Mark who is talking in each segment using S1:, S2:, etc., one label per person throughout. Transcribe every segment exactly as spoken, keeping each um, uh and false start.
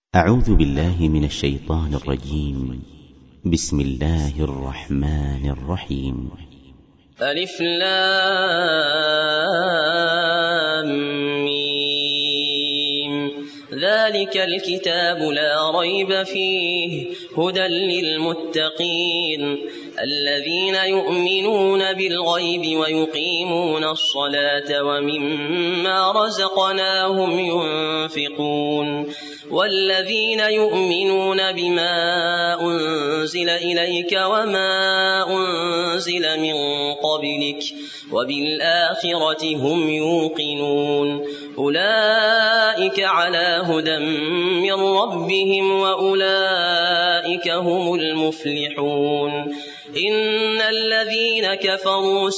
S1: أعوذ بالله من الشيطان الرجيم. بسم الله الرحمن الرحيم.
S2: ألف لام ميم. ذلك الكتاب لا ريب فيه هدى للمتقين الذين يؤمنون بالغيب ويقيمون الصلاة ومما رزقناهم ينفقون والذين يؤمنون بما أنزل إليك وما أنزل من قبلك وبالآخرة هم يوقنون أولئك على هدى من ربهم وأولئك هم المفلحون. إن الذين كفروا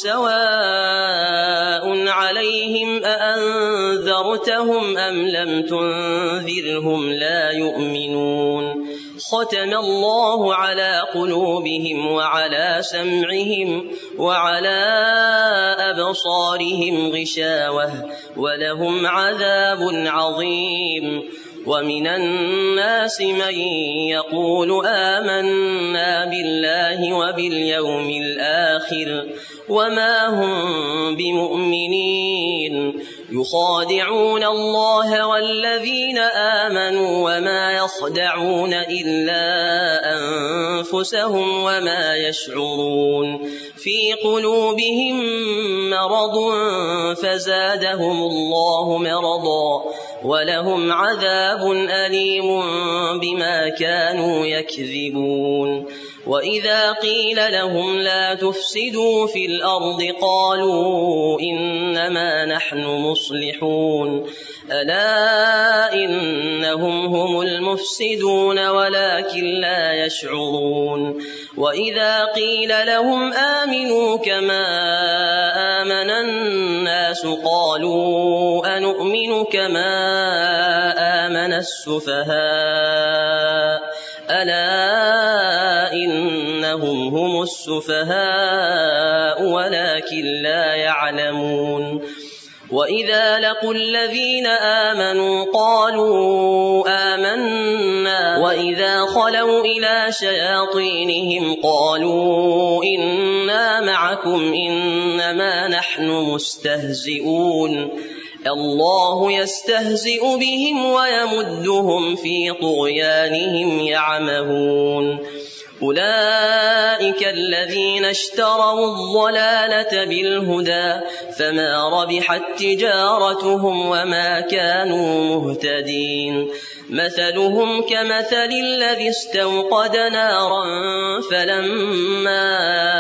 S2: سواء عليهم أأنذرتهم أم لم تنذرهم لا يؤمنون. ختم الله على قلوبهم وعلى سمعهم وعلى أبصارهم غشاوة ولهم عذاب عظيم. ومن الناس من يقول آمنا بالله وباليوم الآخر وما هم بمؤمنين يخادعون الله والذين آمنوا وما يخدعون إلا أنفسهم وما يشعرون. في قلوبهم مرض فزادهم الله مرضا ولهم عذاب أليم بما كانوا يكذبون. وإذا قيل لهم لا تفسدوا في الأرض قالوا إنما نحن مصلحون ألا إنهم هم المفسدون ولكن لا يشعرون. وإذا قيل لهم آمنوا كما آمن الناس قالوا أنؤمن كما آمن السفهاء ألا إنهم هم السفهاء ولكن لا يعلمون. وإذا لقوا الذين آمنوا قالوا آمنا وإذا خلوا إلى شياطينهم قالوا إنا معكم إنما نحن مستهزئون الله يستهزئ بهم ويمدهم في طغيانهم يعمهون. أولئك الذين اشتروا الضلالة بالهدى فما ربحت تجارتهم وما كانوا مهتدين. مثلهم كمثل الذي استوقد نارا فلما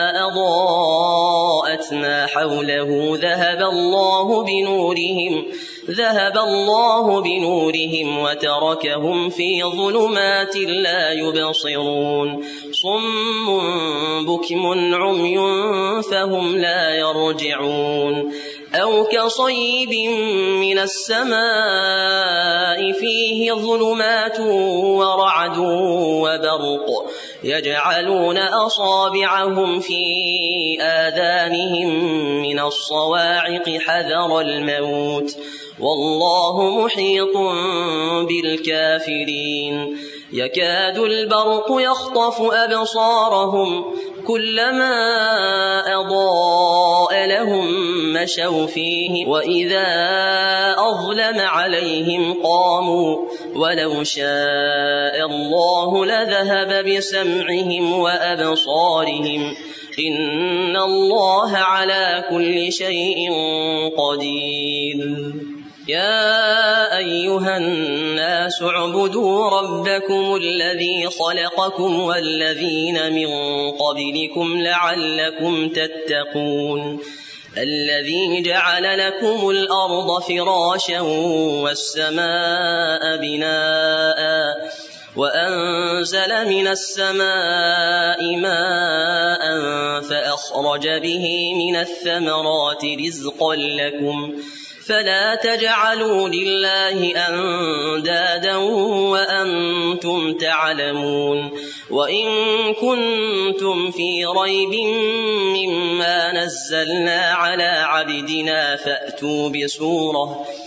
S2: أضاءت ما حوله ذهب الله بنورهم ذهب الله بنورهم وتركهم في ظلمات لا يبصرون. صم بكم عمي فهم لا يرجعون. أو كصيب من السماء فيه ظلمات ورعد وبرق يجعلون أصابعهم في آذانهم من الصواعق حذر الموت والله محيط بالكافرين. يكاد البرق يخطف أبصارهم كلما أضاء لهم مشوا فيه وإذا أظلم عليهم قاموا ولو شاء الله لذهب بسمعهم وأبصارهم إن الله على كل شيء قدير. يا أيها الناس اعبدوا ربكم الذي خلقكم والذين من قبلكم لعلكم تتقون. الذي جعل لكم الأرض فراشا والسماء بناء وأنزل من السماء ماء فأخرج به من الثمرات رزقا لكم فلا تجعلوا لله أندادا وأنتم تعلمون. وإن كنتم في ريب مما نزلنا على عبدنا فأتوا بسورة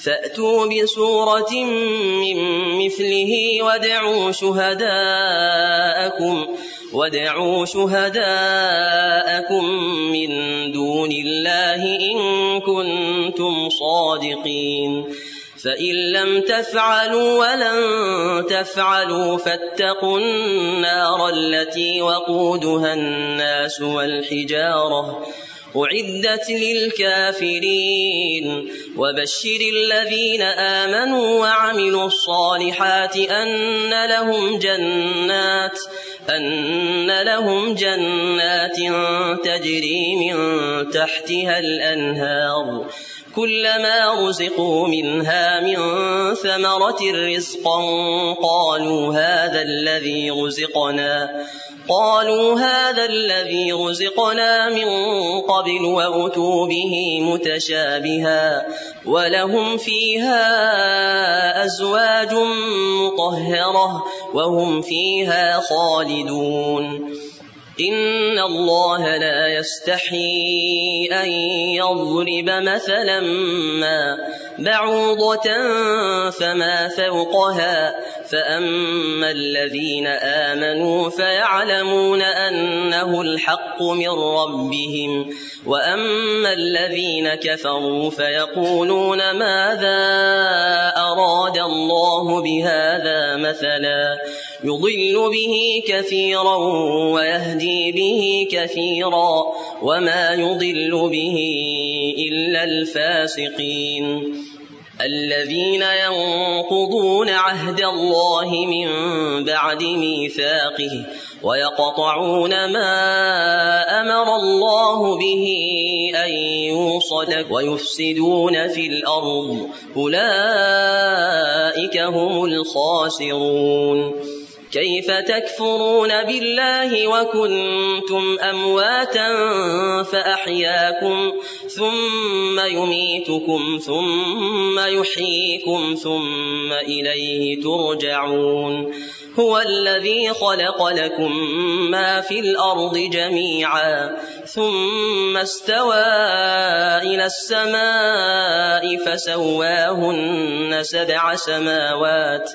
S2: فأتوا بسورة من مثله وادعوا شهداءكم وادعوا شهداءكم من دون الله إن كنتم صادقين فإن لم تفعلوا ولن تفعلوا فاتقوا النار التي وقودها الناس والحجارة أعدت للكافرين وبشر الذين آمنوا وعملوا الصالحات أن لهم جنات أن لهم جنات تجري من تحتها الأنهار كلما رزقوا منها من ثمرة رزقا قالوا هذا الذي رزقنا قالوا هذا الذي رزقنا من قبل وأتوا به متشابها ولهم فيها أزواج مطهرة وهم فيها خالدون إن الله لا يستحيي أن يضرب مثلا ما بعوضة فما فوقها فأما الذين آمنوا فيعلمون أنه الحق من ربهم وأما الذين كفروا فيقولون ماذا أراد الله بهذا مثلا يضل به كثيرا ويهدي به كثيرا وما يضل به إلا الفاسقين الذين ينقضون عهد الله من بعد ميثاقه ويقطعون ما أمر الله به أن يوصل ويفسدون في الأرض أولئك هم الخاسرون كيف تكفرون بالله وكنتم أمواتا فأحياكم ثم يميتكم ثم يحييكم ثم إليه ترجعون هو الذي خلق لكم ما في الأرض جميعا ثم استوى إلى السماء فسواهن سبع سماوات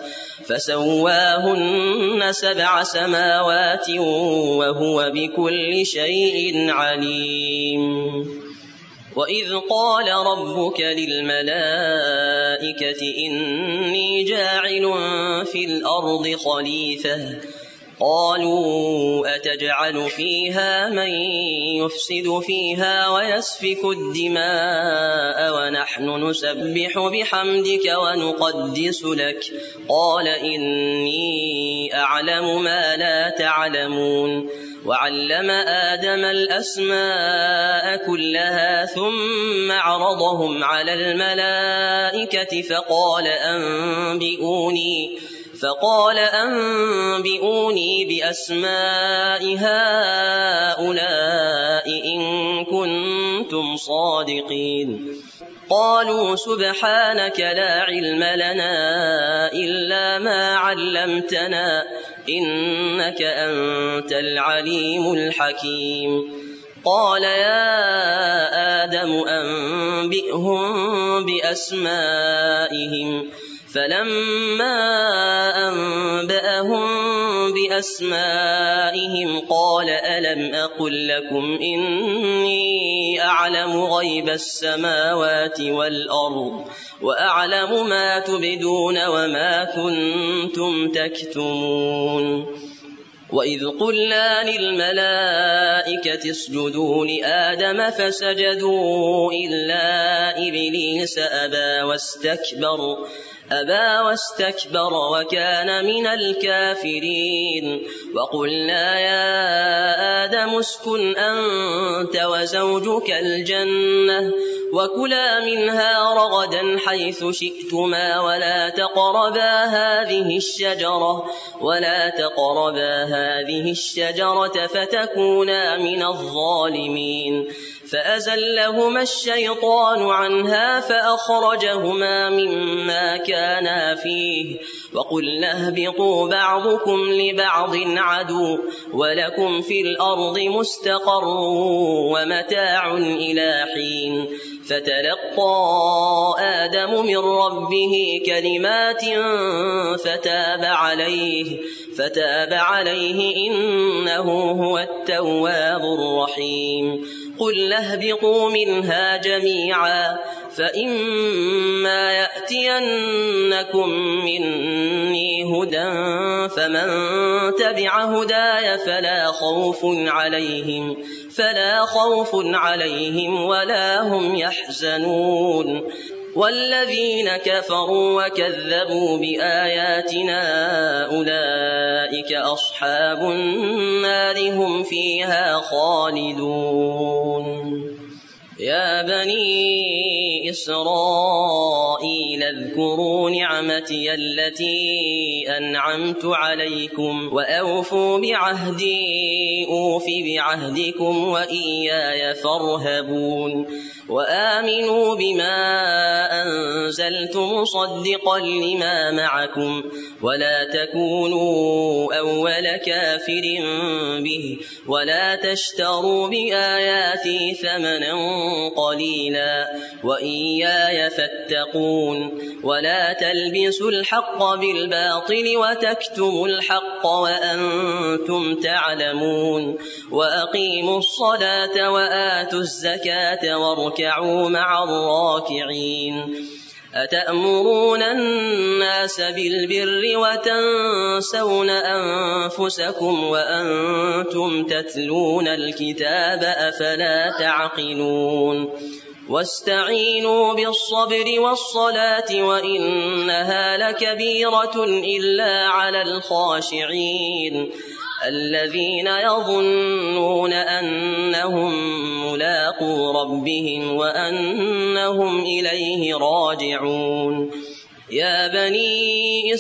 S2: فسواهن سبع سماوات وهو بكل شيء عليم وإذ قال ربك للملائكة إني جاعل في الأرض خليفة قالوا أتجعل فيها من يفسد فيها ويسفك الدماء ونحن نسبح بحمدك ونقدس لك قال إني أعلم ما لا تعلمون وعلم آدم الأسماء كلها ثم عرضهم على الملائكة فقال أنبئوني فقال أنبئوني بأسماء هؤلاء إن كنتم صادقين قالوا سبحانك لا علم لنا إلا ما علمتنا إنك أنت العليم الحكيم قال يا آدم أنبئهم بأسمائهم فلما أنبأهم بأسمائهم قال ألم أقل لكم إني أعلم غيب السماوات والأرض وأعلم ما تبدون وما كنتم تكتمون وإذ قلنا للملائكة اسجدوا لآدم فسجدوا إلا إبليس أبى واستكبر أبى واستكبر وكان من الكافرين وقلنا يا آدم اسكن أنت وزوجك الجنة وكلا منها رغدا حيث شئتما ولا تقربا هذه الشجرة ولا تقربا هذه الشجرة فتكونا من الظالمين فأزلهما الشيطان عنها فأخرجهما مما كانا فيه وقلنا اهبطوا بعضكم لبعض عدو ولكم في الأرض مستقر ومتاع إلى حين فتلقى آدم من ربه كلمات فتاب عليه فتاب عليه إنه هو التواب الرحيم قل اهبطوا منها جميعا فإما يأتينكم مني هدى فمن تبع هداي فلا خوف عليهم فلا خوف عليهم ولا هم يحزنون والذين كفروا وكذبوا بآياتنا أولئك أصحاب النار هم فيها خالدون يا بني إسرائيل اذكروا نعمتي التي أنعمت عليكم وأوفوا بعهدي أوف بعهدكم وإياي فارهبون وآمنوا بما أنزلت مصدقا لما معكم ولا تكونوا أول كافر به ولا تشتروا بآياتي ثمنا قليلا وإياي فاتقون ولا تلبسوا الحق بالباطل وتكتموا الحق وأنتم تعلمون وأقيموا الصلاة وآتوا الزكاة واركعوا مع الراكعين أتأمرون الناس بالبر وتنسون أنفسكم وأنتم تتلون الكتاب أفلا تعقلون واستعينوا بالصبر والصلاة وإنها لكبيرة إلا على الخاشعين الذين يظنون أنهم ملاقو ربهم وأنهم إليه راجعون يا بني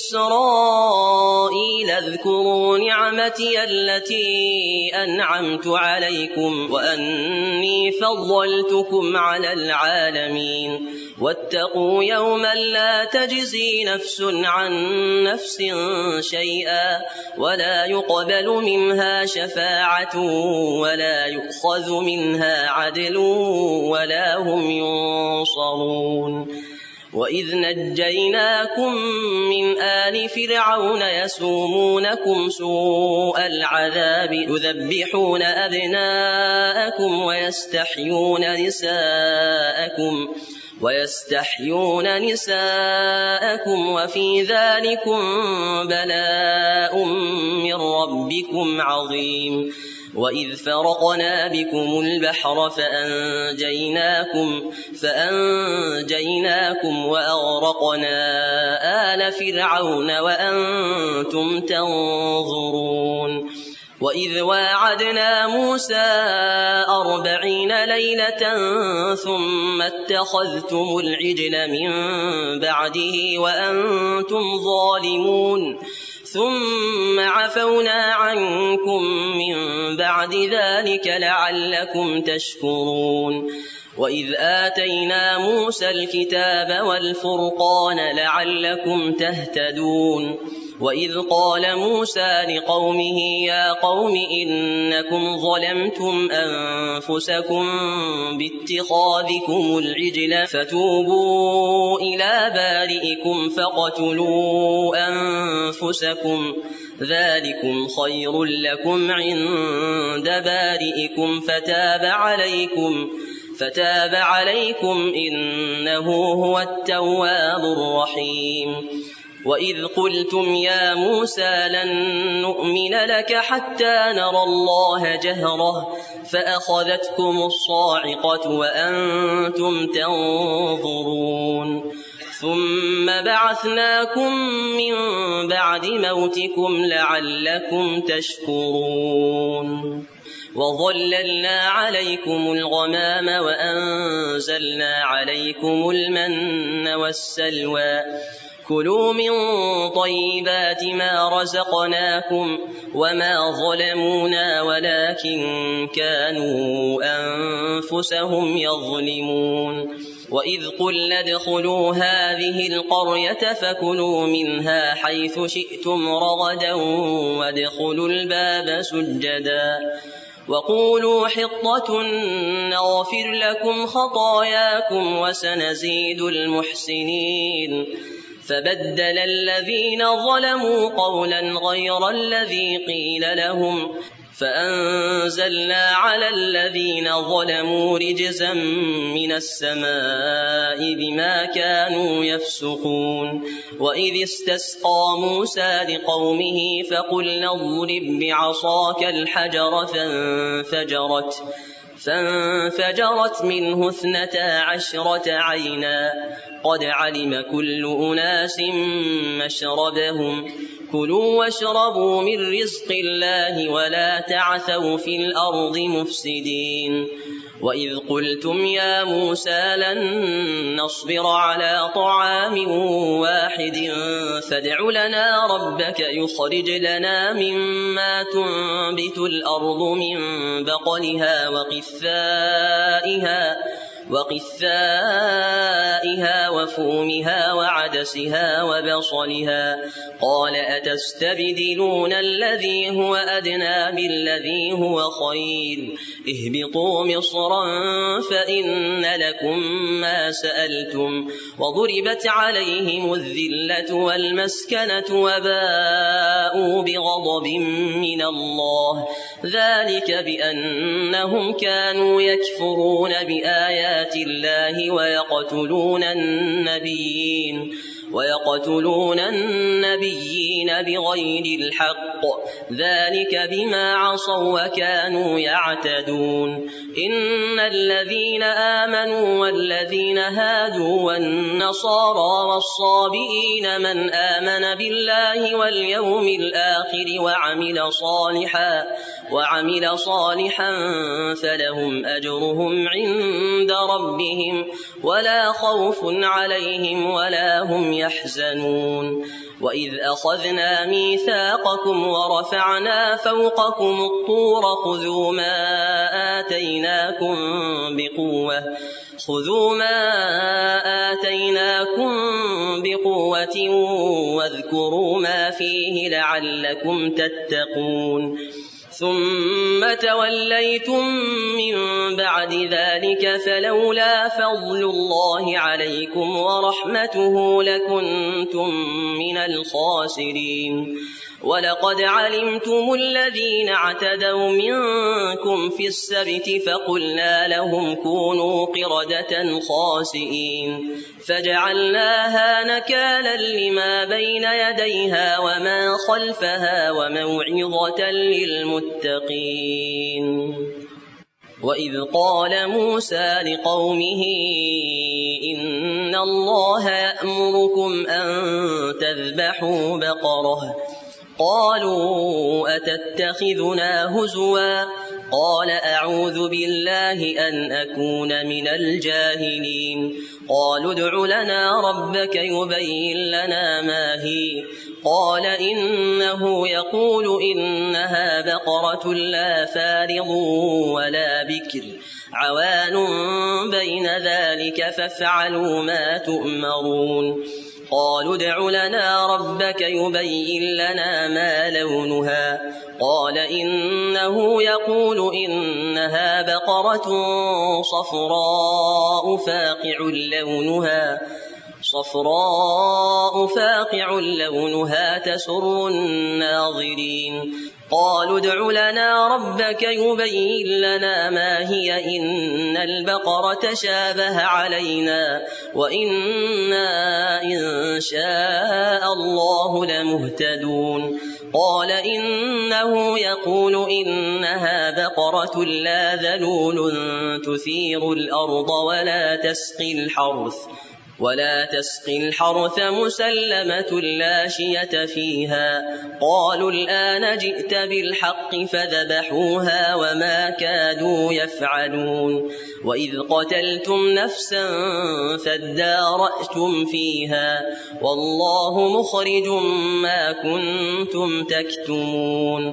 S2: إسرائيل اذكروا نعمتي التي أنعمت عليكم وأني فضلتكم على العالمين واتقوا يوما لا تجزي نفس عن نفس شيئا ولا يقبل منها شفاعة ولا يؤخذ منها عدل ولا هم ينصرون وإذ نجيناكم من آل فرعون يسومونكم سوء العذاب يذبحون أبناءكم ويستحيون نساءكم ويستحيون نساءكم وفي ذلكم بلاء من ربكم عظيم وإذ فرقنا بكم البحر فأنجيناكم فأنجيناكم وأغرقنا آل فرعون وأنتم تنظرون وإذ واعدنا موسى أربعين ليلة ثم اتخذتم العجل من بعده وأنتم ظالمون ثم عفونا عنكم من بعد ذلك لعلكم تشكرون وإذ آتينا موسى الكتاب والفرقان لعلكم تهتدون وإذ قال موسى لقومه يا قوم إنكم ظلمتم أنفسكم باتخاذكم العجل فتوبوا إلى بارئكم فاقتلوا أنفسكم ذلكم خير لكم عند بارئكم فتاب عليكم فتاب عليكم إنه هو التواب الرحيم وإذ قلتم يا موسى لن نؤمن لك حتى نرى الله جهرة فأخذتكم الصاعقة وأنتم تنظرون ثم بعثناكم من بعد موتكم لعلكم تشكرون وظللنا عليكم الغمام وأنزلنا عليكم المن والسلوى كلوا من طيبات ما رزقناكم وما ظلمونا ولكن كانوا أنفسهم يظلمون وإذ قلنا ادخلوا هذه القرية فكلوا منها حيث شئتم رغدا وادخلوا الباب سجدا وقولوا حطة نغفر لكم خطاياكم وسنزيد المحسنين فبدل الذين ظلموا قولا غير الذي قيل لهم فأنزلنا على الذين ظلموا رجزا من السماء بما كانوا يفسقون وإذ استسقى موسى لقومه فقلنا اضرب بعصاك الحجر فانفجرت فانفجرت منه اثنتا عشرة عينا قد علم كل أناس مشربهم كلوا واشربوا من رزق الله ولا تعثوا في الأرض مفسدين وإذ قلتم يا موسى لن نصبر على طعام واحد فادع لنا ربك يخرج لنا مما تنبت الأرض من بقلها وقثائها وقثائها وفومها وعدسها وبصلها قال أتستبدلون الذي هو أدنى بالذي هو خير اهبطوا مصرا فإن لكم ما سألتم وضربت عليهم الذلة والمسكنة وباءوا بغضب من الله ذلك بأنهم كانوا يكفرون بآيات الله ويقتلون النبيين ويقتلون النبيين بغير الحق ذلك بما عصوا وكانوا يعتدون إن الذين آمنوا والذين هادوا والنصارى والصابئين من آمن بالله واليوم الآخر وعمل صالحا وعمل صالحا فلهم أجرهم عند ربهم ولا خوف عليهم ولا هم يحزنون وإذ أخذنا ميثاقكم ورفعنا فوقكم الطور خذوا ما آتيناكم بقوة خذوا ما آتيناكم بقوة واذكروا ما فيه لعلكم تتقون ثم توليتم من بعد ذلك فلولا فضل الله عليكم ورحمته لكنتم من الخاسرين ولقد علمتم الذين اعتدوا منكم في السبت فقلنا لهم كونوا قردة خاسئين فجعلناها نكالا لما بين يديها وما خلفها وموعظة للمتقين وإذ قال موسى لقومه إن الله يأمركم أن تذبحوا بقرة قالوا أتتخذنا هزوا قال أعوذ بالله أن أكون من الجاهلين قالوا ادع لنا ربك يبين لنا ما هي قال إنه يقول إنها بقرة لا فارض ولا بكر عوان بين ذلك فافعلوا ما تؤمرون قالوا ادع لنا ربك يبين لنا ما لونها قال إنه يقول إنها بقرة صفراء فاقع لونها صفراء فاقع لونها تسر الناظرين قالوا ادع لنا ربك يبين لنا ما هي إن البقرة شابه علينا وإنا إن شاء الله لمهتدون قال إنه يقول إنها بقرة لا ذلول تثير الأرض ولا تسقي الحرث ولا تسقي الحرث مسلمة لا شية فيها قالوا الآن جئت بالحق فذبحوها وما كادوا يفعلون وإذ قتلتم نفسا فادارأتم فيها والله مخرج ما كنتم تكتمون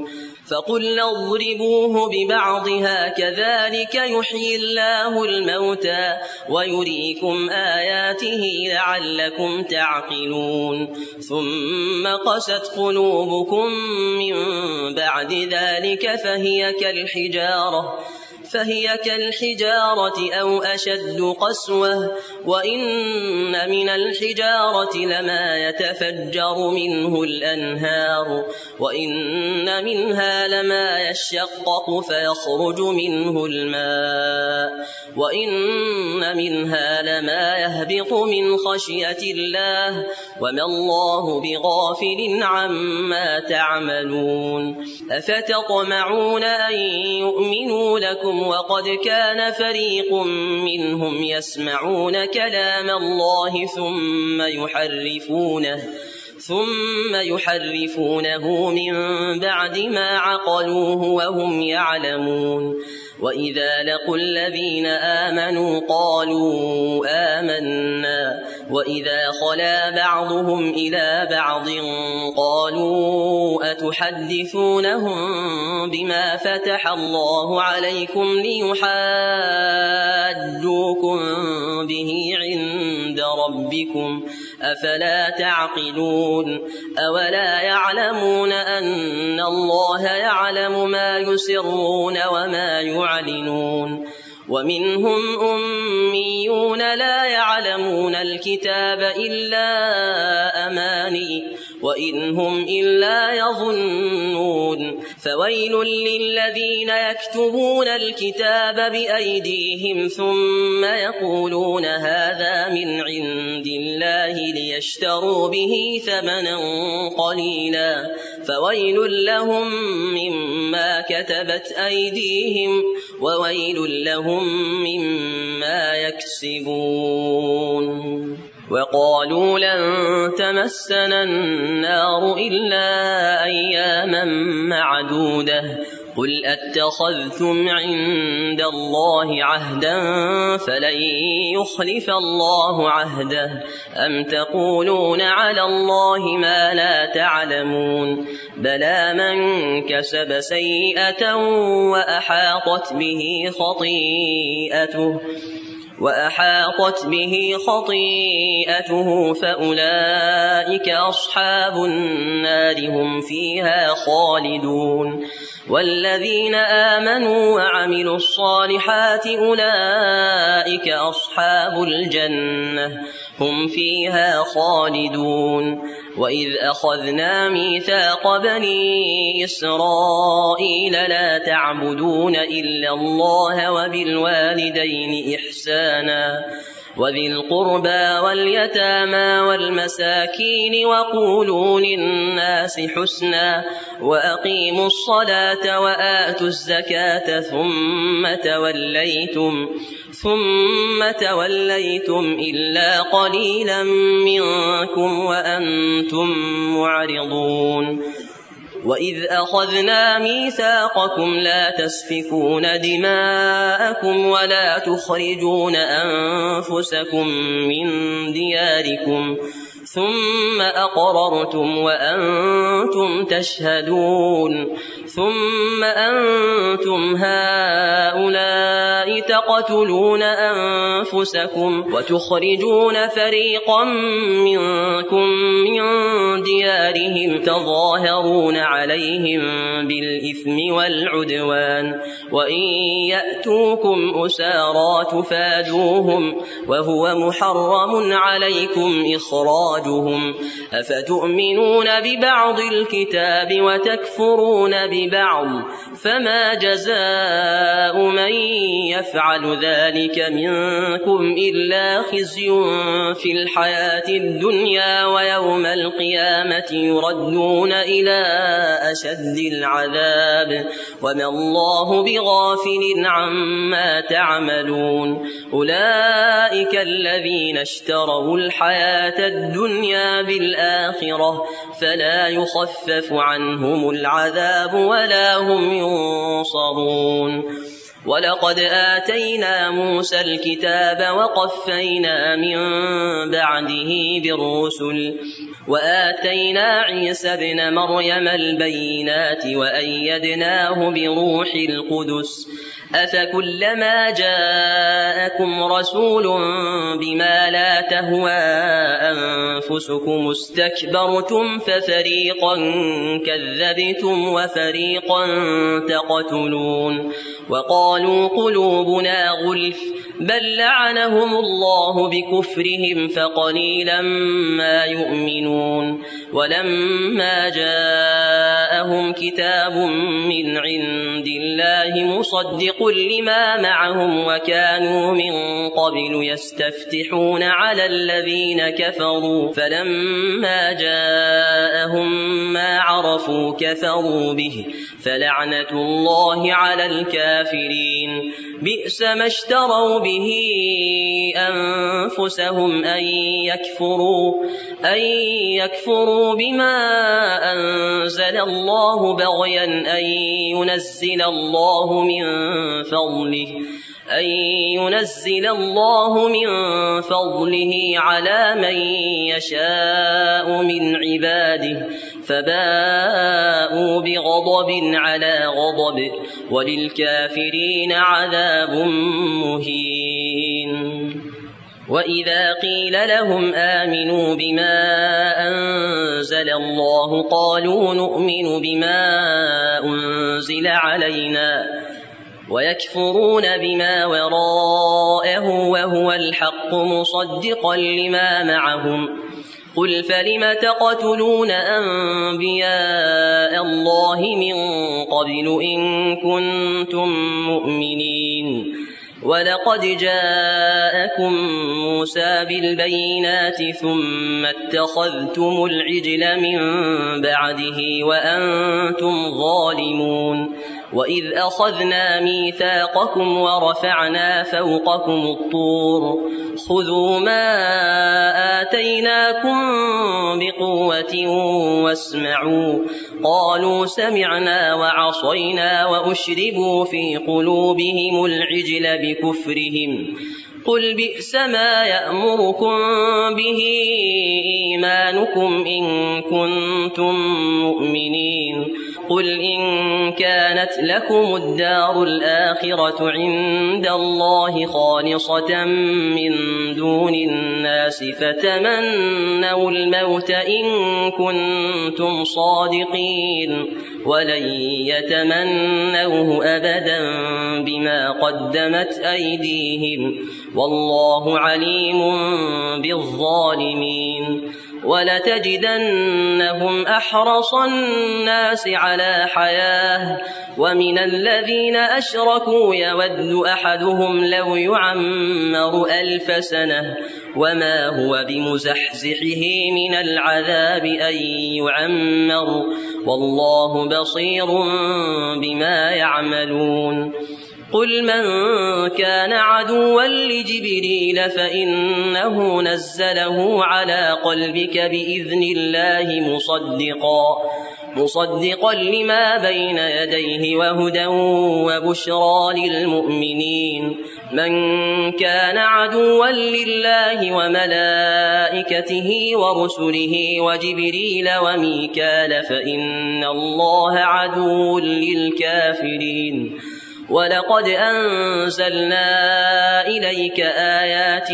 S2: فقلنا اضربوه ببعضها كذلك يحيي الله الموتى ويريكم آياته لعلكم تعقلون ثم قست قلوبكم من بعد ذلك فهي كالحجارة فهي كالحجارة أو أشد قسوة وإن من الحجارة لما يتفجر منه الأنهار وإن منها لما يشقق فيخرج منه الماء وإن منها لما يهبط من خشية الله وما الله بغافل عما تعملون أفتطمعون أن يؤمنوا لكم وقد كان فريق منهم يسمعون كلام الله ثم يحرفونه ثم يحرفونه من بعد ما عقلوه وهم يعلمون وإذا لقوا الذين آمنوا قالوا آمنا وإذا خلا بعضهم إلى بعض قالوا أتحدثونهم بما فتح الله عليكم ليحاجوكم به عند ربكم أفلا تعقلون أولا يعلمون أن الله يعلم ما يسرون وما يعلنون ومنهم أميون لا يعلمون الكتاب إلا أماني وإن هم إلا يظنون فويل للذين يكتبون الكتاب بأيديهم ثم يقولون هذا من عند الله ليشتروا به ثمنا قليلا فويل لهم مما كتبت أيديهم وويل لهم مما يكسبون وقالوا لن تمسنا النار إلا أياما معدودة قل أتخذتم عند الله عهدا فلن يخلف الله عهده أم تقولون على الله ما لا تعلمون بلى من كسب سيئة وأحاطت به خطيئته وأحاطت به خطيئته فأولئك أصحاب النار هم فيها خالدون والذين آمنوا وعملوا الصالحات أولئك أصحاب الجنة هم فيها خالدون وإذ أخذنا ميثاق بني إسرائيل لا تعبدون إلا الله وبالوالدين إحسانا وذي القربى واليتامى والمساكين وقولوا للناس حسنا وأقيموا الصلاة وآتوا الزكاة ثم توليتم ثم توليتم إلا قليلا منكم وأنتم معرضون وإذ أخذنا ميثاقكم لا تسفكون دماءكم ولا تخرجون أنفسكم من دياركم ثم أقررتم وأنتم تشهدون ثم أنتم هؤلاء تقتلون أنفسكم وتخرجون فريقا منكم من ديارهم تظاهرون عليهم بالإثم والعدوان وإن يأتوكم أسارى تفادوهم وهو محرم عليكم إخراجهم أفتؤمنون ببعض الكتاب وتكفرون ببعض فما جزاء من يفعل ذلك منكم إلا خزي في الحياة الدنيا ويوم القيامة يردون إلى أشد العذاب وما الله بغافل عما تعملون أولئك الذين اشتروا الحياة الدنيا بالآخرة فلا يخفف عنهم العذاب ولا هم ينصرون ولقد آتينا موسى الكتاب وقفينا من بعده بالرسل وآتينا عيسى ابن مريم البينات وأيدناه بروح القدس أفكلما جاءكم رسول بما لا تهوى أنفسكم استكبرتم ففريقا كذبتم وفريقا تقتلون وقالوا قلوبنا غلف بل لعنهم الله بكفرهم فقليلا ما يؤمنون ولما جاءهم كتاب من عند الله مصدق لما معهم وكانوا من قبل يستفتحون على الذين كفروا فلما جاءهم ما عرفوا كفروا به فلعنة الله على الكافرين بئس ما اشتروا به أنفسهم أن يكفروا, أن يكفروا بما أنزل الله بغيا أن ينزل الله من فضله أن ينزل الله من فضله على من يشاء من عباده فباءوا بغضب على غضب وللكافرين عذاب مهين وإذا قيل لهم آمنوا بما أنزل الله قالوا نؤمن بما أنزل علينا ويكفرون بما وراءه وهو الحق مصدقا لما معهم قل فلم تقتلون أنبياء الله من قبل إن كنتم مؤمنين ولقد جاءكم موسى بالبينات ثم اتخذتم العجل من بعده وأنتم ظالمون وإذ أخذنا ميثاقكم ورفعنا فوقكم الطور خذوا ما آتيناكم بقوة واسمعوا قالوا سمعنا وعصينا وأشربوا في قلوبهم العجل بكفرهم قل بئس ما يأمركم به إيمانكم إن كنتم مؤمنين قل إن كانت لكم الدار الآخرة عند الله خالصة من دون الناس فتمنوا الموت إن كنتم صادقين ولن يتمنوه أبدا بما قدمت أيديهم والله عليم بالظالمين ولتجدنهم أحرص الناس على حياة ومن الذين أشركوا يود أحدهم لو يعمر ألف سنة وما هو بمزحزحه من العذاب أن يعمر والله بصير بما يعملون قل من كان عدوا لجبريل فإنه نزله على قلبك بإذن الله مصدقا مصدقا لما بين يديه وهدى وبشرى للمؤمنين من كان عدوا لله وملائكته ورسله وجبريل وميكال فإن الله عدو للكافرين ولقد أنزلنا إليك آيات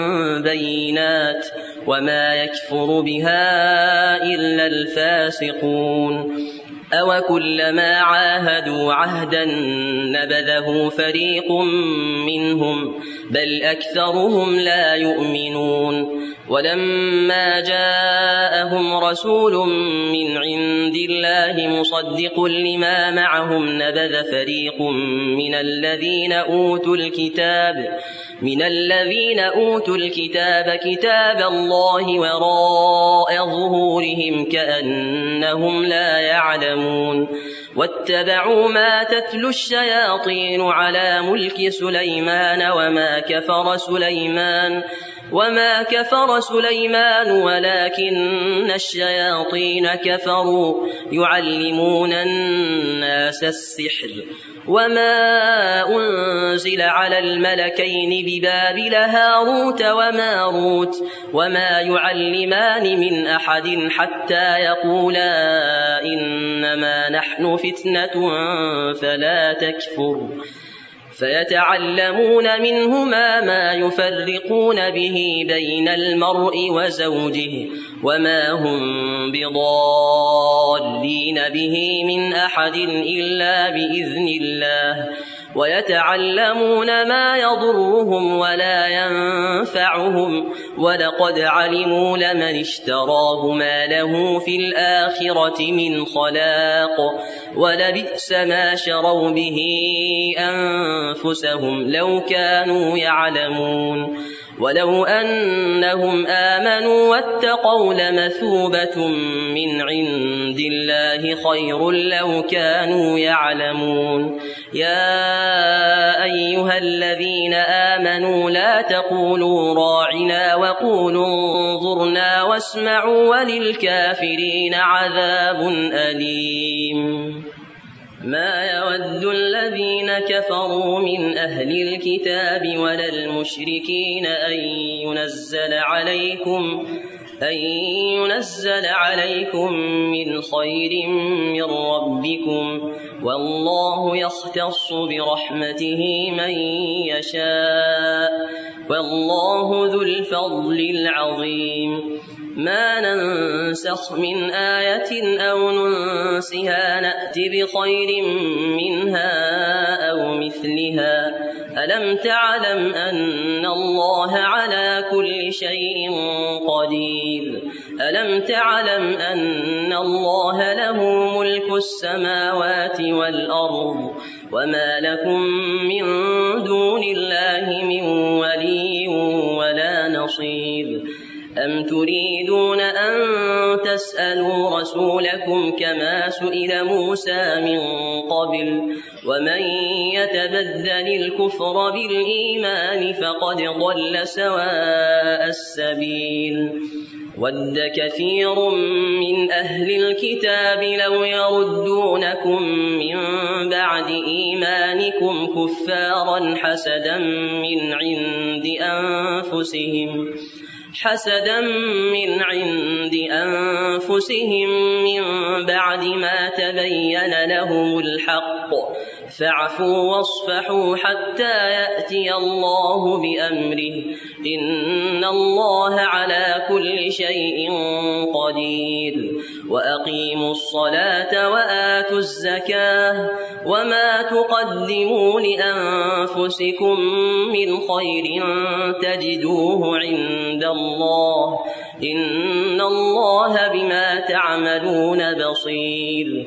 S2: بينات وما يكفر بها إلا الفاسقون أوكلما عاهدوا عهدا نبذه فريق منهم بل أكثرهم لا يؤمنون ولما جاءهم رسول من عند الله مصدق لما معهم نبذ فريق من الذين أوتوا الكتاب من الذين أوتوا الكتاب كتاب الله وراء ظهورهم كأنهم لا يعلمون واتبعوا ما تتلو الشياطين على ملك سليمان وما كفر سليمان وما كفر سليمان ولكن الشياطين كفروا يعلمون الناس السحر وما أنزل على الملكين ببابل هاروت وماروت وما يعلمان من أحد حتى يقولا إنما نحن فتنة فلا تكفر فيتعلمون منهما ما يفرقون به بين المرء وزوجه وما هم بضالين به من أحد إلا بإذن الله ويتعلمون ما يضرهم ولا ينفعهم ولقد علموا لمن اشتراه ما له في الآخرة من خلاق ولبئس ما شروا به أنفسهم لو كانوا يعلمون ولو أنهم آمنوا واتقوا لمثوبة من عند الله خير لو كانوا يعلمون يا أيها الذين آمنوا لا تقولوا راعنا وقولوا انظرنا واسمعوا وللكافرين عذاب أليم ما يود الذين كفروا من أهل الكتاب ولا المشركين أن ينزل عليكم أن ينزل عليكم من خير من ربكم والله يختص برحمته من يشاء والله ذو الفضل العظيم ما ننسخ من آية أو ننسها نأت بخير منها أو مثلها ألم تعلم أن الله على كل شيء قدير ألم تعلم أن الله له ملك السماوات والأرض وما لكم من دون الله من ولي ولا نصير أم تريدون أن تسألوا رسولكم كما سئل موسى من قبل ومن يتبدل الكفر بالإيمان فقد ضل سواء السبيل ود كثير من أهل الكتاب لو يردونكم من بعد إيمانكم كفارا حسدا من عند أنفسهم حسدا من عند أنفسهم من بعد ما تبين لهم الحق فاعفوا واصفحوا حتى يأتي الله بأمره إن الله على كل شيء قدير وأقيموا الصلاة وآتوا الزكاة وما تقدموا لأنفسكم من خير تجدوه عند الله إن الله بما تعملون بصير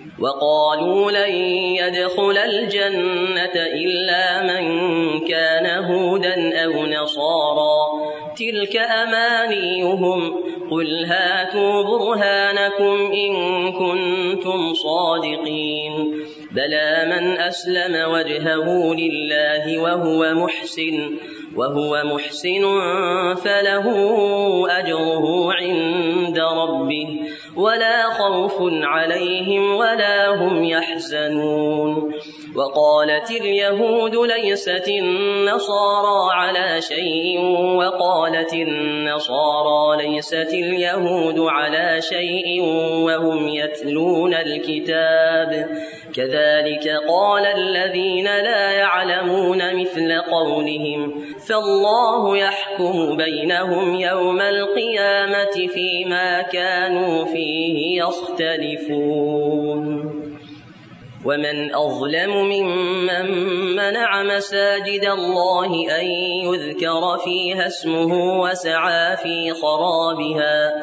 S2: وقالوا لن يدخل الجنة إلا من كان هودا أو نصارى تلك أمانيهم قل هاتوا برهانكم إن كنتم صادقين بلى من أسلم وجهه لله وهو محسن وهو محسن فله أجره عند ربه ولا خوف عليهم ولا هم يحزنون وقالت اليهود ليست النصارى على شيء وقالت النصارى ليست اليهود على شيء وهم يتلون الكتاب كذلك قال الذين لا يعلمون مثل قولهم فالله يحكم بينهم يوم القيامة فيما كانوا فيه يختلفون ومن أظلم ممن منع مساجد الله أن يذكر فيها اسمه وسعى في خرابها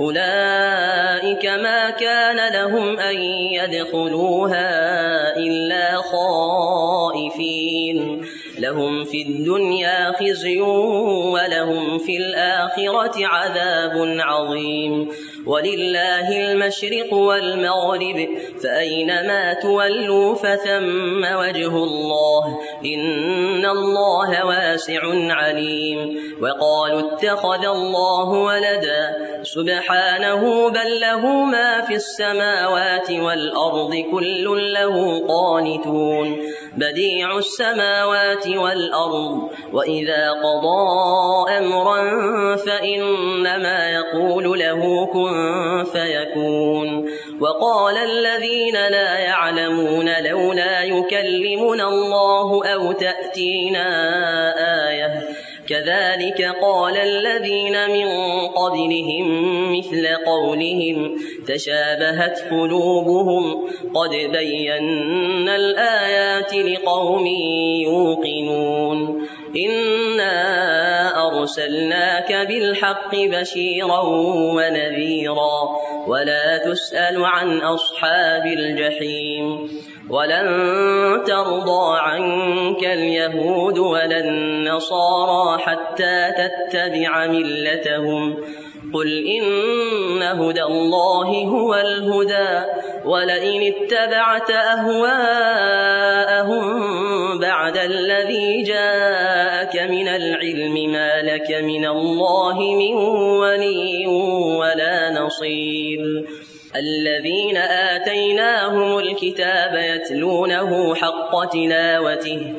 S2: أولئك ما كان لهم أن يدخلوها إلا خائفين لهم في الدنيا خزي ولهم في الآخرة عذاب عظيم ولله المشرق والمغرب فأينما تولوا فثم وجه الله إن الله واسع عليم وقالوا اتخذ الله ولدا سبحانه بل له ما في السماوات والأرض كل له قانتون بديع السماوات والأرض وإذا قضى أمرا فإنما يقول له كن فيكون وقال الذين لا يعلمون لولا يكلمنا الله أو تأتينا آية كذلك قال الذين من قبلهم مثل قولهم تشابهت قلوبهم قد بينا الآيات لقوم يوقنون إنا أرسلناك بالحق بشيرا ونذيرا ولا تسأل عن أصحاب الجحيم ولن ترضى عنك اليهود ولا النصارى حتى تتبع ملتهم قل إن هدى الله هو الهدى ولئن اتبعت أهواءهم بعد الذي جاءك من العلم ما لك من الله من ولي ولا نصير الذين آتيناهم الكتاب يتلونه حق تلاوته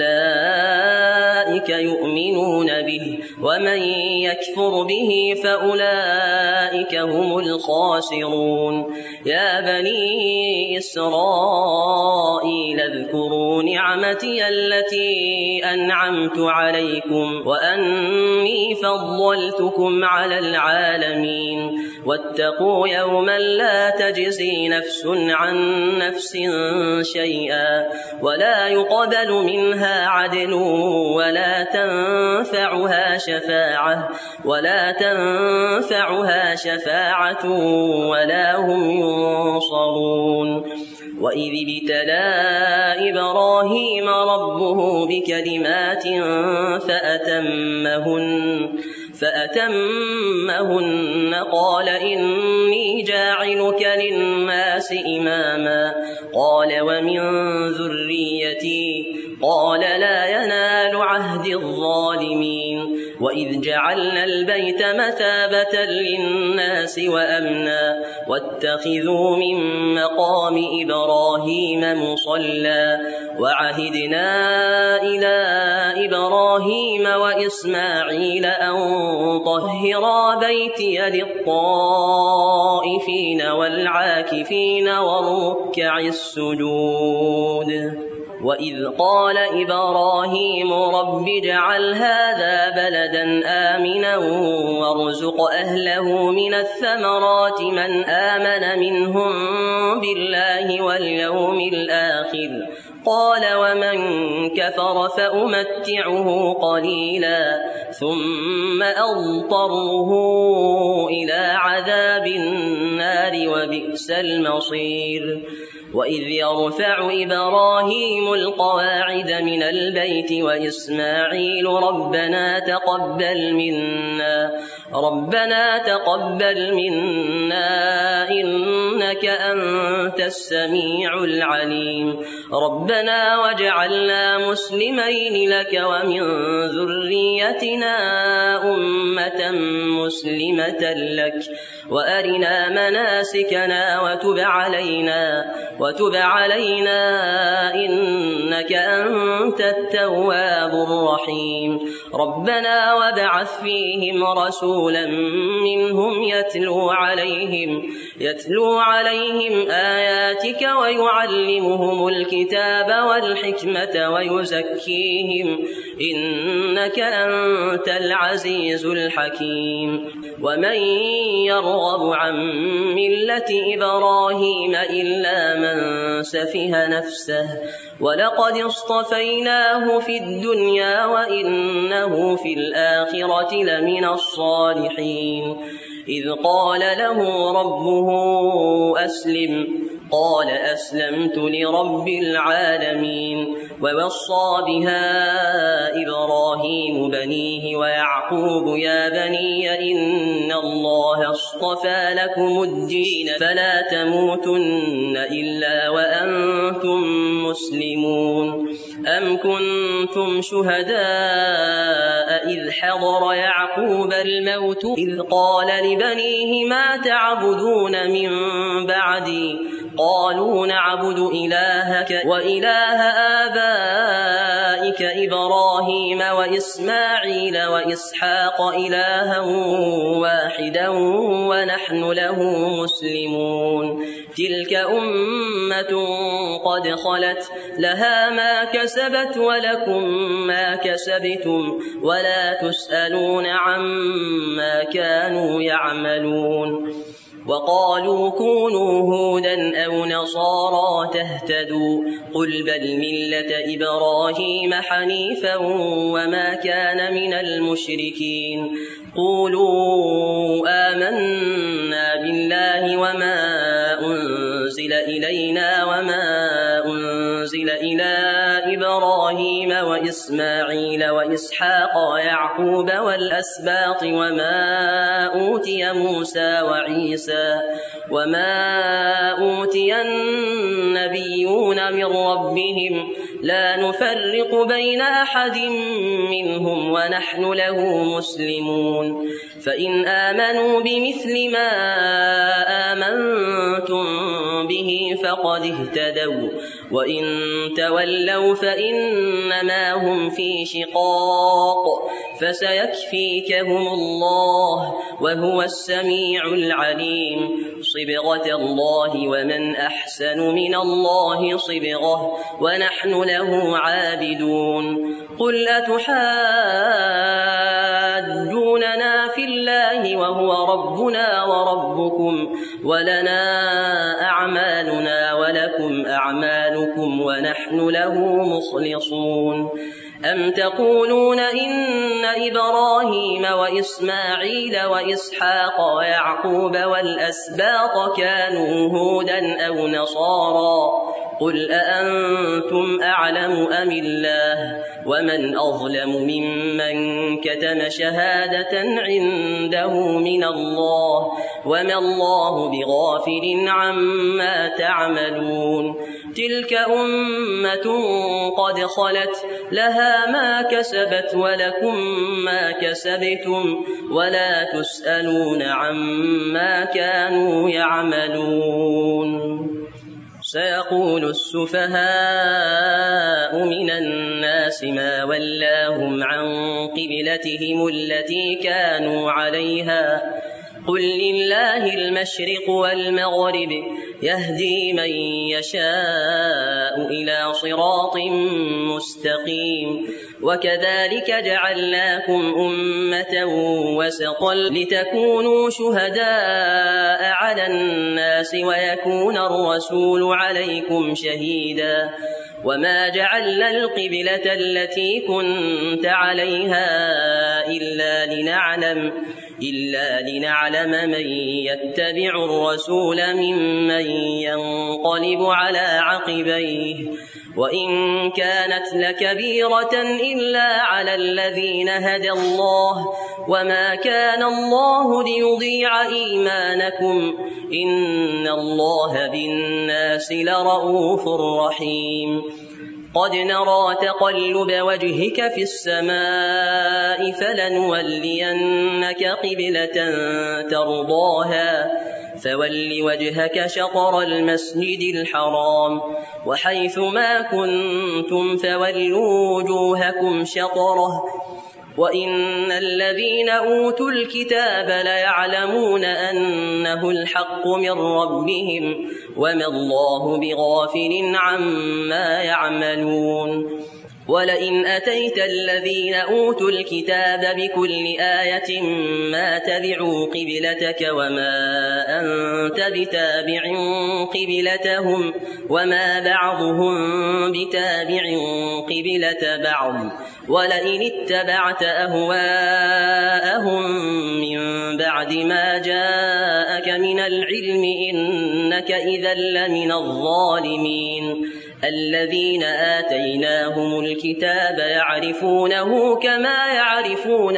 S2: أولئك يؤمنون به ومن يكفر به فأولئك هم الخاسرون يا بني إسرائيل اذكروا نعمتي التي أنعمت عليكم وأني فضلتكم على العالمين واتقوا يوما لا تجزي نفس عن نفس شيئا ولا يقبل منها عدل ولا تنفعها شفاعة ولا تنفعها شفاعة ولا هم ينصرون وإذ ابتلى إبراهيم ربه بكلمات فأتمهن فأتمهن قال إني جاعلك للناس إماما قال ومن ذريتي قال لا ينال عهد الظالمين وإذ جعلنا البيت مثابة للناس وأمنا واتخذوا من مقام إبراهيم مصلى وعهدنا إلى إبراهيم وإسماعيل أن طهرا بيتي للطائفين والعاكفين والركع السجود وإذ قال إبراهيم رب اجعل هذا بلدا آمنا وارزق أهله من الثمرات من آمن منهم بالله واليوم الآخر قال ومن كفر فأمتعه قليلا ثم أضطره إلى عذاب النار وبئس المصير وإذ يرفع إبراهيم القواعد من البيت وإسماعيل ربنا تقبل منا ربنا تقبل منا إنك أنت السميع العليم ربنا واجعلنا مسلمين لك ومن ذريتنا أمة مسلمة لك وأرنا مناسكنا وتب علينا وتب علينا إنك أنت التواب الرحيم ربنا وابعث فيهم رسولا منهم يتلو عليهم يتلو عليهم آياتك ويعلمهم الكتاب والحكمة ويزكيهم إنك أنت العزيز الحكيم ومن يرغب عن ملة إبراهيم إلا من سفه نفسه ولقد اصطفيناه في الدنيا وإنه في الآخرة لمن الصالحين إذ قال له ربه أسلم قال أسلمت لرب العالمين. ووصى بها إبراهيم بنيه ويعقوب يا بني إن الله اصطفى لكم الدين فلا تموتن إلا وأنتم مسلمون. أم كنتم شهداء إذ حضر يعقوب الموت إذ قال لبنيه ما تعبدون من بعدي قالوا نعبد إلهك وإله آبائك إبراهيم وإسماعيل وإسحاق إلها واحدا ونحن له مسلمون. تلك أمة قد خلت لها ما كسبت ولكم ما كسبتم ولا تسألون عما كانوا يعملون. وقالوا كونوا هودا أو نصارى تهتدوا قل بل ملة إبراهيم حنيفا وما كان من المشركين. قولوا آمنا بالله وما أنزل إلينا وما أنزل إلى إبراهيم وإسماعيل وإسحاق ويعقوب والأسباط وما أوتي موسى وعيسى وما أوتي النبيون من ربهم لا نفرق بين أحد منهم ونحن له مسلمون. فإن آمنوا بمثل ما آمنتم به فقد اهتدوا وإن تولوا فإنما هم في شقاق فسيكفيكهم الله وهو السميع العليم. صبغة الله ومن أحسن من الله صبغة ونحن له عابدون. قل أتحاجوننا في الله وهو ربنا وربكم ولنا أعمالنا ولكم أعمالكم ونحن له مخلصون. أم تقولون إن إبراهيم وإسماعيل وإسحاق ويعقوب والأسباط كانوا هودا أو نصارى قل أأنتم أعلم أم الله ومن أظلم ممن كتم شهادة عنده من الله وما الله بغافل عما تعملون. تلك أمة قد خلت لها ما كسبت ولكم ما كسبتم ولا تسألون عما كانوا يعملون. سيقول السفهاء من الناس ما ولاهم عن قبلتهم التي كانوا عليها قل لله المشرق والمغرب يهدي من يشاء إلى صراط مستقيم. وكذلك جعلناكم أمة وسطا لتكونوا شهداء على الناس ويكون الرسول عليكم شهيدا. وما جعلنا القبلة التي كنت عليها إلا لنعلم إلا لنعلم من يتبع الرسول ممن ينقلب على عقبيه وإن كانت لكبيرة إلا على الذين هدى الله وما كان الله ليضيع إيمانكم إن الله بالناس لرؤوف رحيم. قد نرى تقلب وجهك في السماء فلنولينك قبلة ترضاها فول وجهك شطر المسجد الحرام وحيث ما كنتم فولوا وجوهكم شطره وإن الذين أوتوا الكتاب ليعلمون أنه الحق من ربهم وما الله بغافل عما يعملون. ولئن أتيت الذين أوتوا الكتاب بكل آية ما تبعوا قبلتك وما أنت بتابع قبلتهم وما بعضهم بتابع قبلة بعض ولئن اتبعت أهواءهم من بعد ما جاءك من العلم العلم إنك إذا لمن الظالمين الذين آتيناهم الكتاب يعرفونه كما يعرفون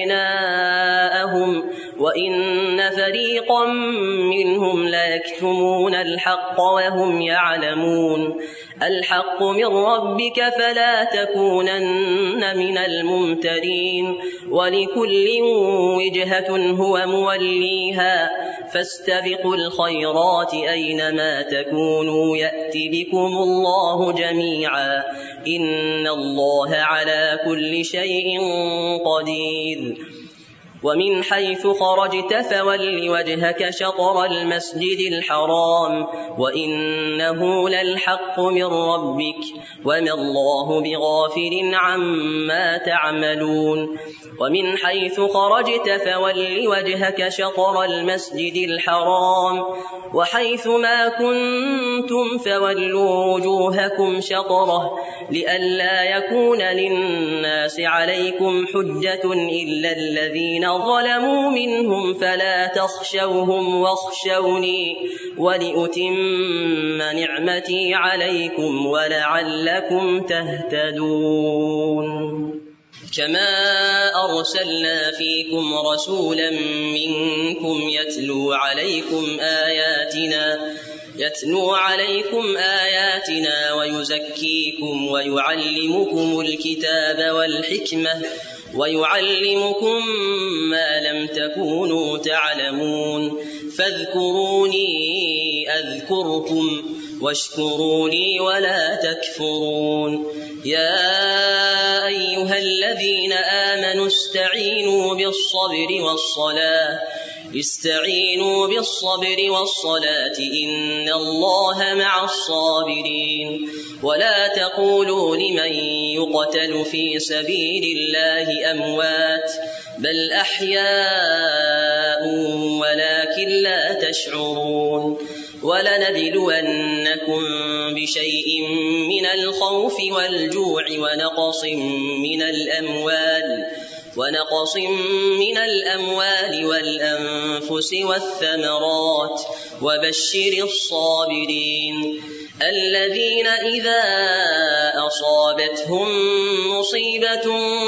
S2: أبناءهم وإن فريقا منهم ليكتمون الحق وهم يعلمون الحق من ربك فلا تكونن من الممترين ولكل وجهة هو موليها فاستبقوا الخيرات أينما تكونوا يأت بكم الله جميعا إن الله على كل شيء قدير ومن حيث خرجت فول وجهك شطر المسجد الحرام وإنه للحق من ربك وما الله بغافل عما تعملون ومن حيث خرجت فول وجهك شطر المسجد الحرام وحيث ما كنتم فولوا وجوهكم شطره لئلا يكون للناس عليكم حجة إلا الذين ظلموا منهم فلا تخشوهم واخشوني ولأتم نعمتي عليكم ولعلكم تهتدون كما أرسلنا فيكم رسولا منكم يتلو عليكم آياتنا يتلو عليكم آياتنا ويزكيكم ويعلمكم الكتاب والحكمة ويعلمكم ما لم تكونوا تعلمون فاذكروني أذكركم واشكروا لي ولا تكفرون يا أيها الذين آمنوا استعينوا بالصبر والصلاة استعينوا بالصبر والصلاة إن الله مع الصابرين ولا تقولوا لمن يقتل في سبيل الله أموات بل أحياء ولكن لا تشعرون ولنبلونكم بشيء من الخوف والجوع ونقص من الأموال ونقص من الأموال والأنفس والثمرات وبشر الصابرين الذين إذا أصابتهم مصيبة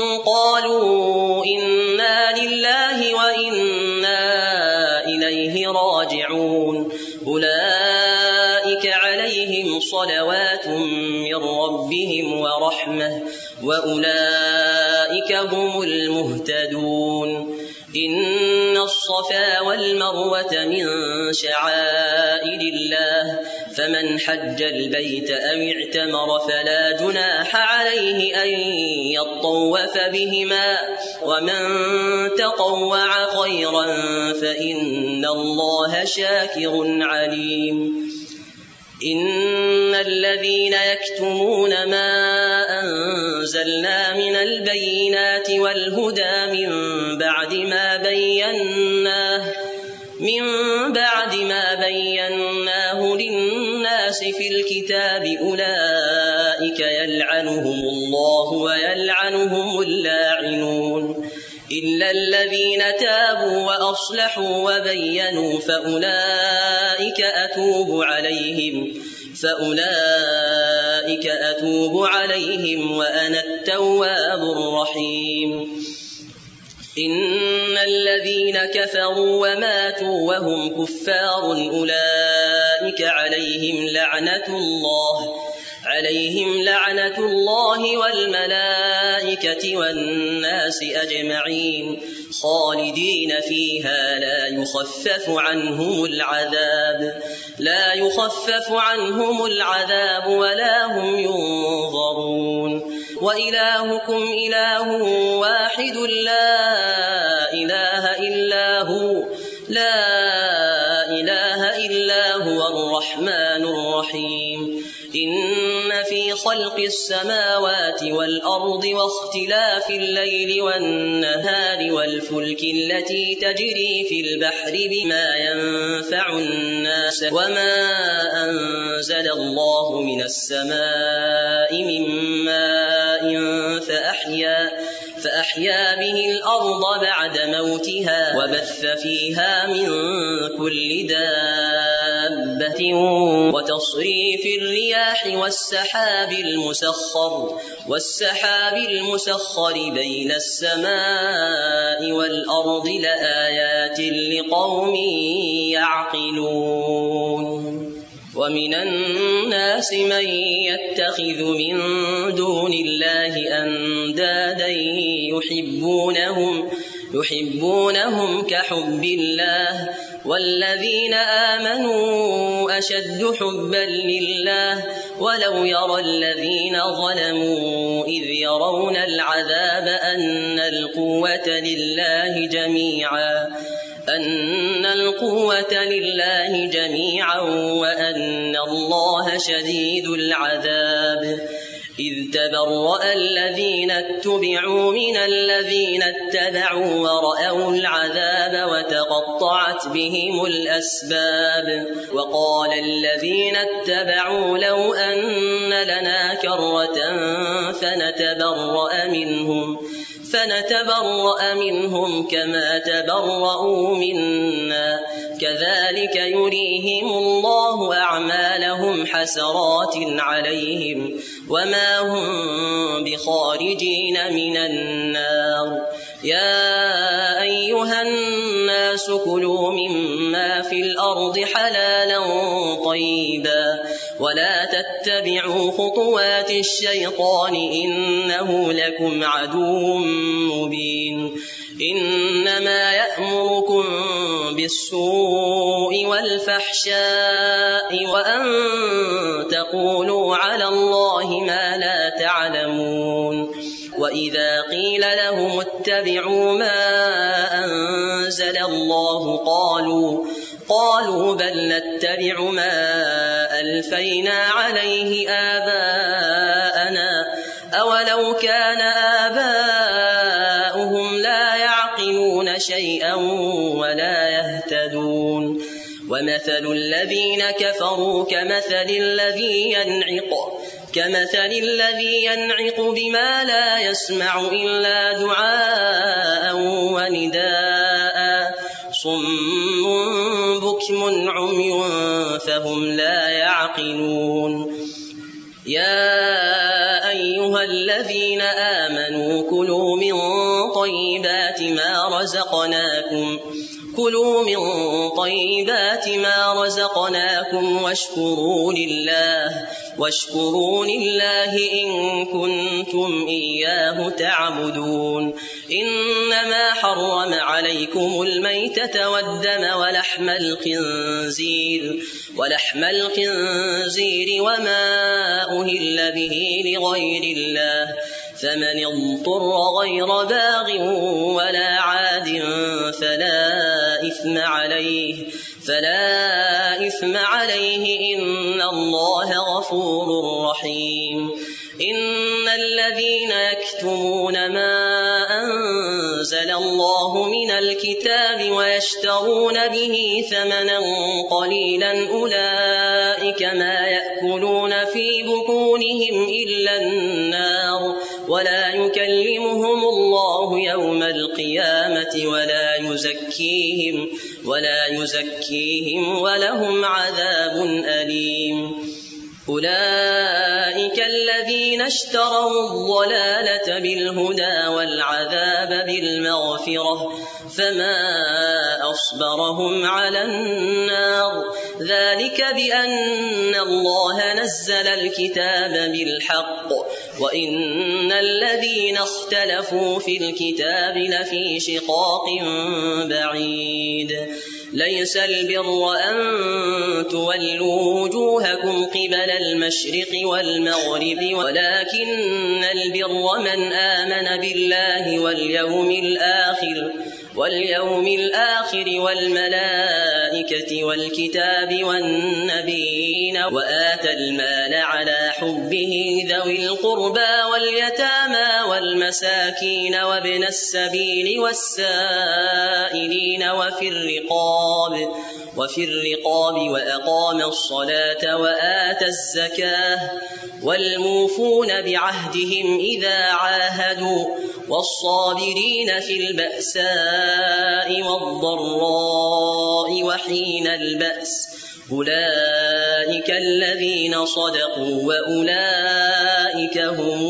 S2: قالوا إنا لله وإنا إليه راجعون أولئك عليهم صلوات من ربهم ورحمة وأولئك هم المهتدون إن الصفا والمروة من شعائر الله فمن حج البيت أو اعتمر فلا جناح عليه أن يطوف بهما ومن تطوع خيرا فإن الله شاكر عليم إن الذين يكتمون ما أنزلنا من البينات والهدى من بعد ما بيناه من بعد ما بيناه للناس في الكتاب أولئك يلعنهم الله ويلعنهم اللاعنون إلا الذين تابوا وأصلحوا وبينوا فأولئك أتوب عليهم فأولئك أتوب عليهم وأنا التواب الرحيم إن الذين كفروا وماتوا وهم كفار أولئك عليهم لعنة الله عليهم لعنة الله والملائكة والناس أجمعين خالدين فيها لا يخفف عنهم العذاب لا يخفف عنهم العذاب ولا هم ينظرون وإلهكم إله واحد لا إله إلا هو لا إله إلا هو الرحمن الرحيم إن في خلق السماوات والأرض واختلاف الليل والنهار والفلك التي تجري في البحر بما ينفع الناس وما أنزل الله من السماء من ماء فأحيا فأحيا به الأرض بعد موتها وبث فيها من كل دابة دابة وتصريف الرياح والسحاب المسخر والسحاب المسخر بين السماء والأرض لآيات لقوم يعقلون. ومن الناس من يتخذ من دون الله أندادا يحبونهم يحبونهم كحب الله والذين آمنوا أشد حبا لله ولو يرى الذين ظلموا إذ يرون العذاب أن القوة لله جميعا أن القوة لله جميعا وأن الله شديد العذاب. إذ تبرأ الذين اتبعوا من الذين اتبعوا ورأوا العذاب وتقطعت بهم الأسباب. وقال الذين اتبعوا لو أن لنا كرة فنتبرأ منهم فنتبرأ منهم كما تبرؤوا منا كذلك يريهم الله أعمالهم حسرات عليهم وما هم بخارجين من النار. يا أيها الناس كلوا مما في الأرض حلالا طيبا ولا تتبعوا خطوات الشيطان إنه لكم عدو مبين. إنما يأمركم بالسوء والفحشاء وأن تقولوا على الله ما لا تعلمون. وإذا قيل لهم اتبعوا ما أنزل الله قالوا قالوا بل نتبع ما ألفينا عليه آباءنا أولو كان آباؤهم لا يعقلون شيئا ولا يهتدون. ومثل الذين كفروا كمثل الذي ينعق كمثل الذي ينعق بما لا يسمع إلا دعاء ونداء صم بكم عمي فهم لا يعقلون. يا أيها الذين آمنوا كلوا من طيبات ما رزقناكم كلوا من طيبات ما رزقناكم واشكروا لله واشكروا لله إن كنتم إياه تعبدون. إنما حرم عليكم الميتة والدم ولحم الخنزير ولحم الخنزير وما أهل به لغير الله فمن اضطر غير باغ ولا عاد فلا إثم عليه فلا إثم عليه إن الله غفور رحيم. إن الذين يكتمون ما أنزل الله من الكتاب ويشترون به ثمنا قليلا أولئك ما يأكلون في بطونهم إلا النار ولا يكلمهم الله يوم القيامة ولا يزكيهم ولا يزكيهم ولهم عذاب أليم. أولئك الذين اشتروا الضلالة بالهدى والعذاب بالمغفرة فما أصبرهم على النار ذلك بأن الله نزل الكتاب بالحق وإن الذين اختلفوا في الكتاب لفي شقاق بعيد. ليس البر أن تولوا وجوهكم قبل المشرق والمغرب ولكن البر من آمن بالله واليوم الآخر واليوم الآخر والملائكة والكتاب والنبيين وآتى المال على حبه ذوي القربى واليتامى والمساكين وابن السبيل والسائلين وفي الرقاب وفي الرقاب وأقام الصلاة وآتى الزكاة والموفون بعهدهم إذا عاهدوا والصابرين في البأساء والضراء وحين البأس أولئك الذين صدقوا وأولئك هم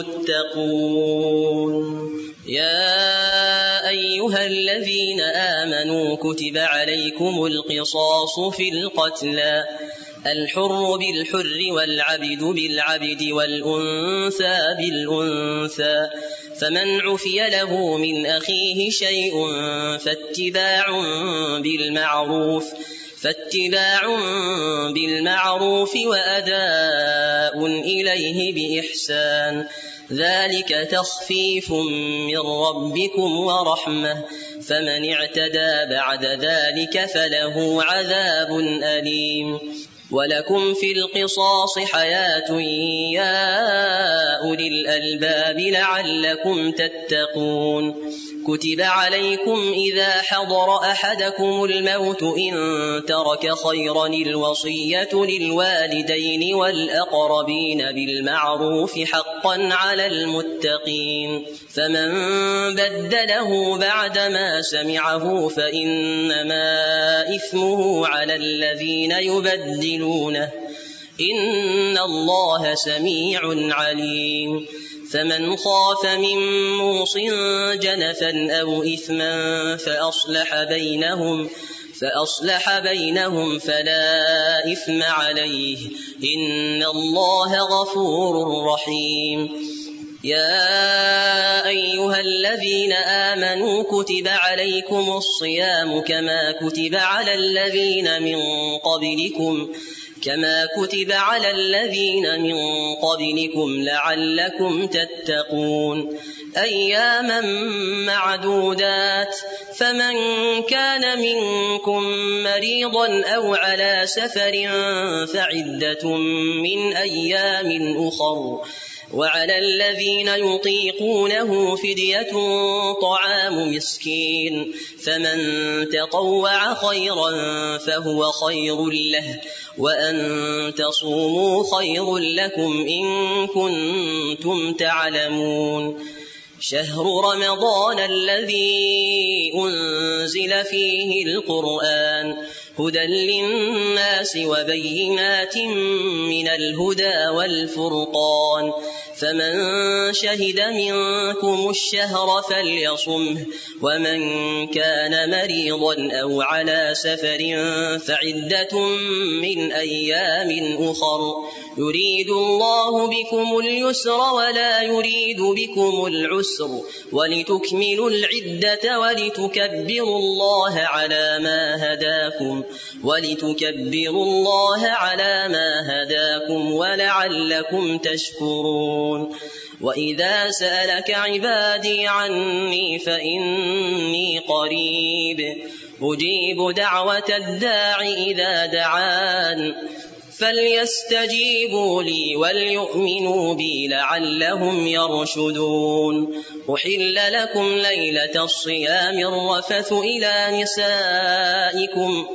S2: المتقون. يا أيها الذين آمنوا كتب عليكم القصاص في القتلى الحر بالحر والعبد بالعبد والأنثى بالأنثى فمن عفي له من أخيه شيء فاتباع بالمعروف فاتباع بالمعروف وأداء إليه بإحسان ذلك تخفيف من ربكم ورحمة فمن اعتدى بعد ذلك فله عذاب أليم. ولكم في القصاص حياة يا أولي الألباب لعلكم تتقون. كتب عليكم إذا حضر أحدكم الموت إن ترك خيرا الوصية للوالدين والأقربين بالمعروف حقا على المتقين. فمن بدله بعدما سمعه فإنما إثمه على الذين يبدلونه إن الله سميع عليم. فمن خاف من موص جنفا أو إثما فأصلح بينهم فأصلح بينهم فلا إثم عليه إن الله غفور رحيم. يا أيها الذين آمنوا كتب عليكم الصيام كما كتب على الذين من قبلكم كما كتب على الذين من قبلكم لعلكم تتقون أياما معدودات فمن كان منكم مريضا أو على سفر فعدة من أيام أخر وعلى الذين يطيقونه فدية طعام مسكين فمن تطوع خيرا فهو خير له وأن تصوموا خير لكم إن كنتم تعلمون. شهر رمضان الذي أنزل فيه القرآن هدى للناس وبينات من الهدى والفرقان فمن شهد منكم الشهر فليصمه ومن كان مريضا أو على سفر فعدة من أيام أخر يريد الله بكم اليسر ولا يريد بكم العسر ولتكملوا العدة ولتكبروا الله على ما هداكم ولتكبروا الله على ما هداكم ولعلكم تشكرون. وإذا سألك عبادي عني فإني قريب أجيب دعوة الداع إذا دعان فليستجيبوا لي وليؤمنوا بي لعلهم يرشدون. أحل لكم ليلة الصيام الرفث إلى نسائكم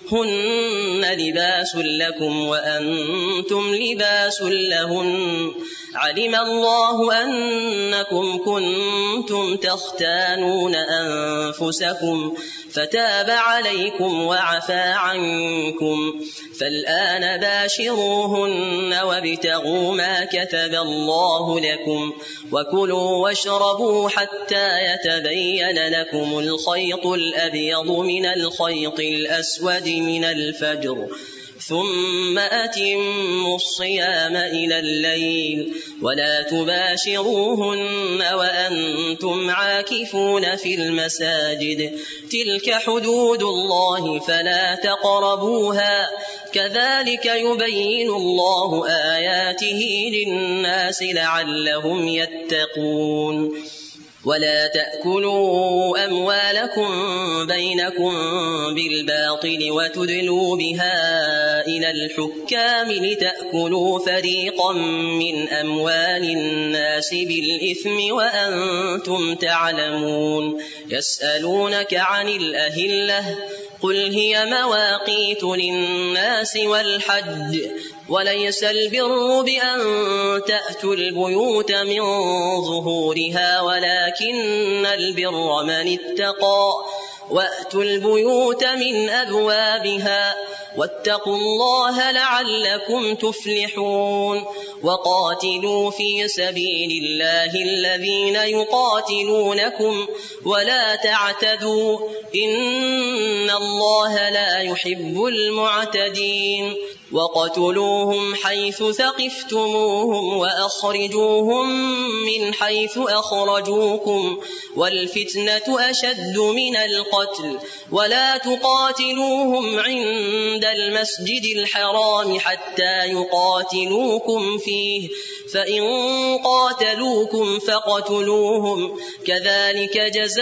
S2: هن لباس لكم وأنتم لباس لهن علم الله أنكم كنتم تختانون أنفسكم فتاب عليكم وعفى عنكم فالآن باشروهن وابتغوا ما كتب الله لكم وكلوا واشربوا حتى يتبين لكم الخيط الأبيض من الخيط الأسود من الفجر ثم أتموا الصيام إلى الليل ولا تباشروهن وأنتم عاكفون في المساجد تلك حدود الله فلا تقربوها كذلك يبين الله آياته للناس لعلهم يتقون. ولا تأكلوا أموالكم بينكم بالباطل وتدلوا بها إلى الحكام لتأكلوا فريقا من أموال الناس بالإثم وأنتم تعلمون. يسألونك عن الأهلة قل هي مواقيت للناس والحج وليس البر بأن تأتوا البيوت من ظهورها ولكن البر من اتقى وأتوا البيوت من أبوابها واتقوا الله لعلكم تفلحون وقاتلوا في سبيل الله الذين يقاتلونكم ولا تعتدوا إن الله لا يحب المعتدين وقتلوهم حيث ثقفتموهم وأخرجوهم من حيث أخرجوكم والفتنة أشد من القتل ولا تقاتلوهم عند المسجد الحرام حتى يقاتلوكم فيه فإن قاتلوكم فاقتلوهم كذلك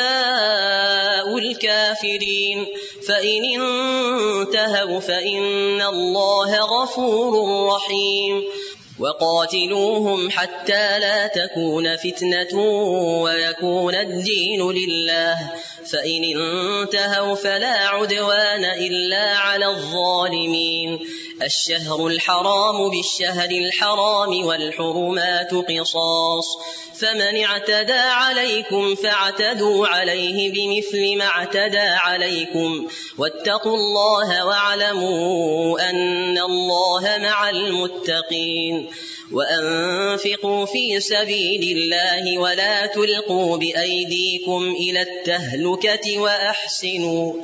S2: جزاء الكافرين فإن انتهوا فإن الله غفور رحيم وقاتلوهم حتى لا تكون فتنة ويكون الدين لله فإن انتهوا فلا عدوان إلا على الظالمين الشهر الحرام بالشهر الحرام والحرمات قصاص فمن اعتدى عليكم فاعتدوا عليه بمثل ما اعتدى عليكم واتقوا الله واعلموا أن الله مع المتقين وأنفقوا في سبيل الله ولا تلقوا بأيديكم إلى التهلكة وأحسنوا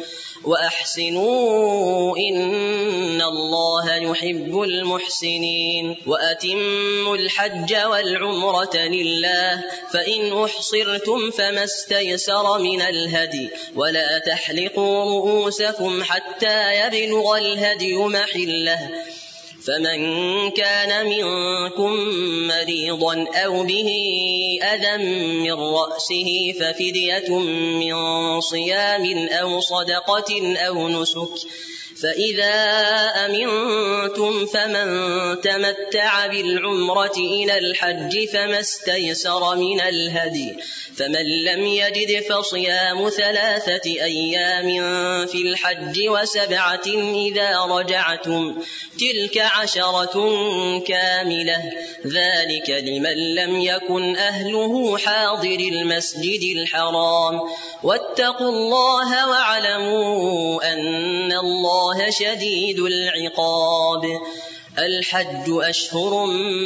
S2: وأحسنوا إن الله يحب المحسنين وأتموا الحج والعمرة لله فإن أحصرتم فما استيسر من الهدي ولا تحلقوا رؤوسكم حتى يبلغ الهدي محله فمن كان منكم مريضا أو به أذى من رأسه ففدية من صيام أو صدقة أو نسك فإذا أمنتم فمن تمتع بالعمرة إلى الحج فما استيسر من الهدي فمن لم يجد فصيام ثلاثة أيام في الحج وسبعة إذا رجعتم تلك عشرة كاملة ذلك لمن لم يكن أهله حاضر المسجد الحرام واتقوا الله واعلموا أن الله شديد العقاب الحج أشهر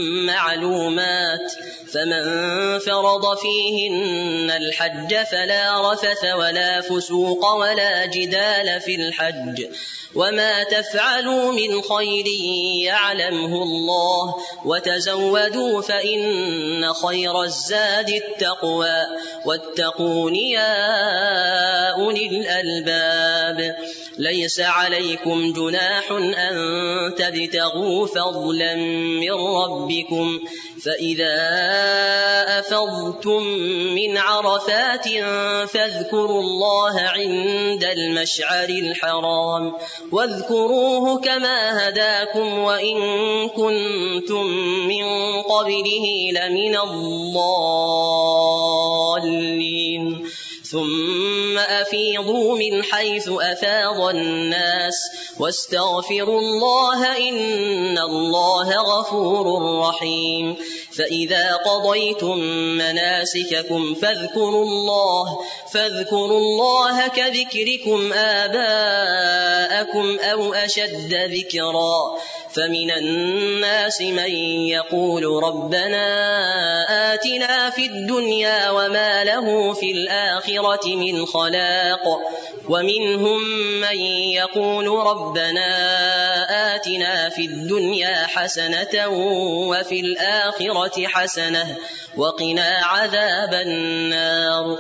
S2: معلومات فمن فرض فيهن الحج فلا رفث ولا فسوق ولا جدال في الحج وما تفعلوا من خير يعلمه الله وتزودوا فإن خير الزاد التقوى واتقون يا أولي الألباب ليس عليكم جناح أن تبتغوا فضلا من ربكم فإذا أفضتم من عرفات فاذكروا الله عند المشعر الحرام واذكروه كما هداكم وإن كنتم من قبله لمن الضالين ثم أفيضوا من حيث أفاض الناس واستغفروا الله إن الله غفور رحيم فإذا قضيتم مناسككم فاذكروا الله فاذكروا الله كذكركم آباءكم أو أشد ذكرا فمن الناس من يقول ربنا آتنا في الدنيا وما له في الآخرة من خلاق ومنهم من يقول ربنا آتنا في الدنيا حسنة وفي الآخرة حسنة وقنا عذاب النار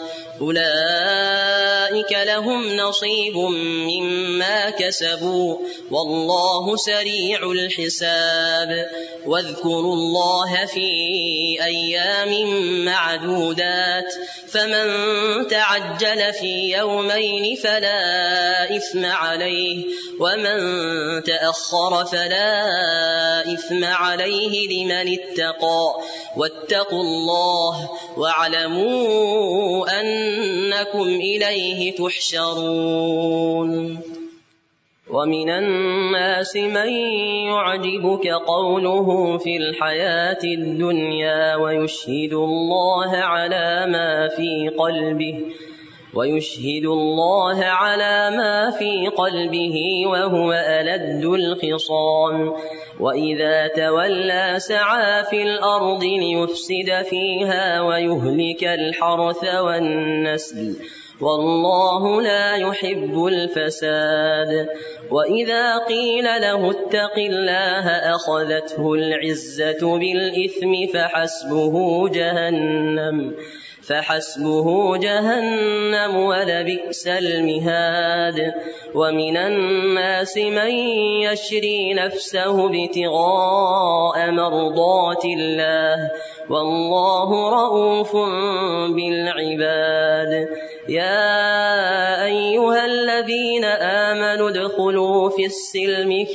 S2: أولئك لهم نصيب مما كسبوا والله سريع الحساب واذكروا الله في أيام معدودات فمن تعجل في يومين فلا إثم عليه ومن تأخر فلا إثم عليه لمن اتقى واتقوا الله واعلموا أنكم إليه تحشرون ومن الناس من يعجبك قوله في الحياة الدنيا ويشهد الله على ما في قلبه ويشهد الله على ما في قلبه وهو ألد الخصام وإذا تولى سعى في الأرض ليفسد فيها ويهلك الحرث والنسل والله لا يحب الفساد وإذا قيل له اتق الله أخذته العزة بالإثم فحسبه جهنم فحسبه جهنم ولبئس المهاد ومن الناس من يشري نفسه ابتغاء مرضات الله والله رؤوف بالعباد يا أيها الذين آمنوا ادخلوا في السلم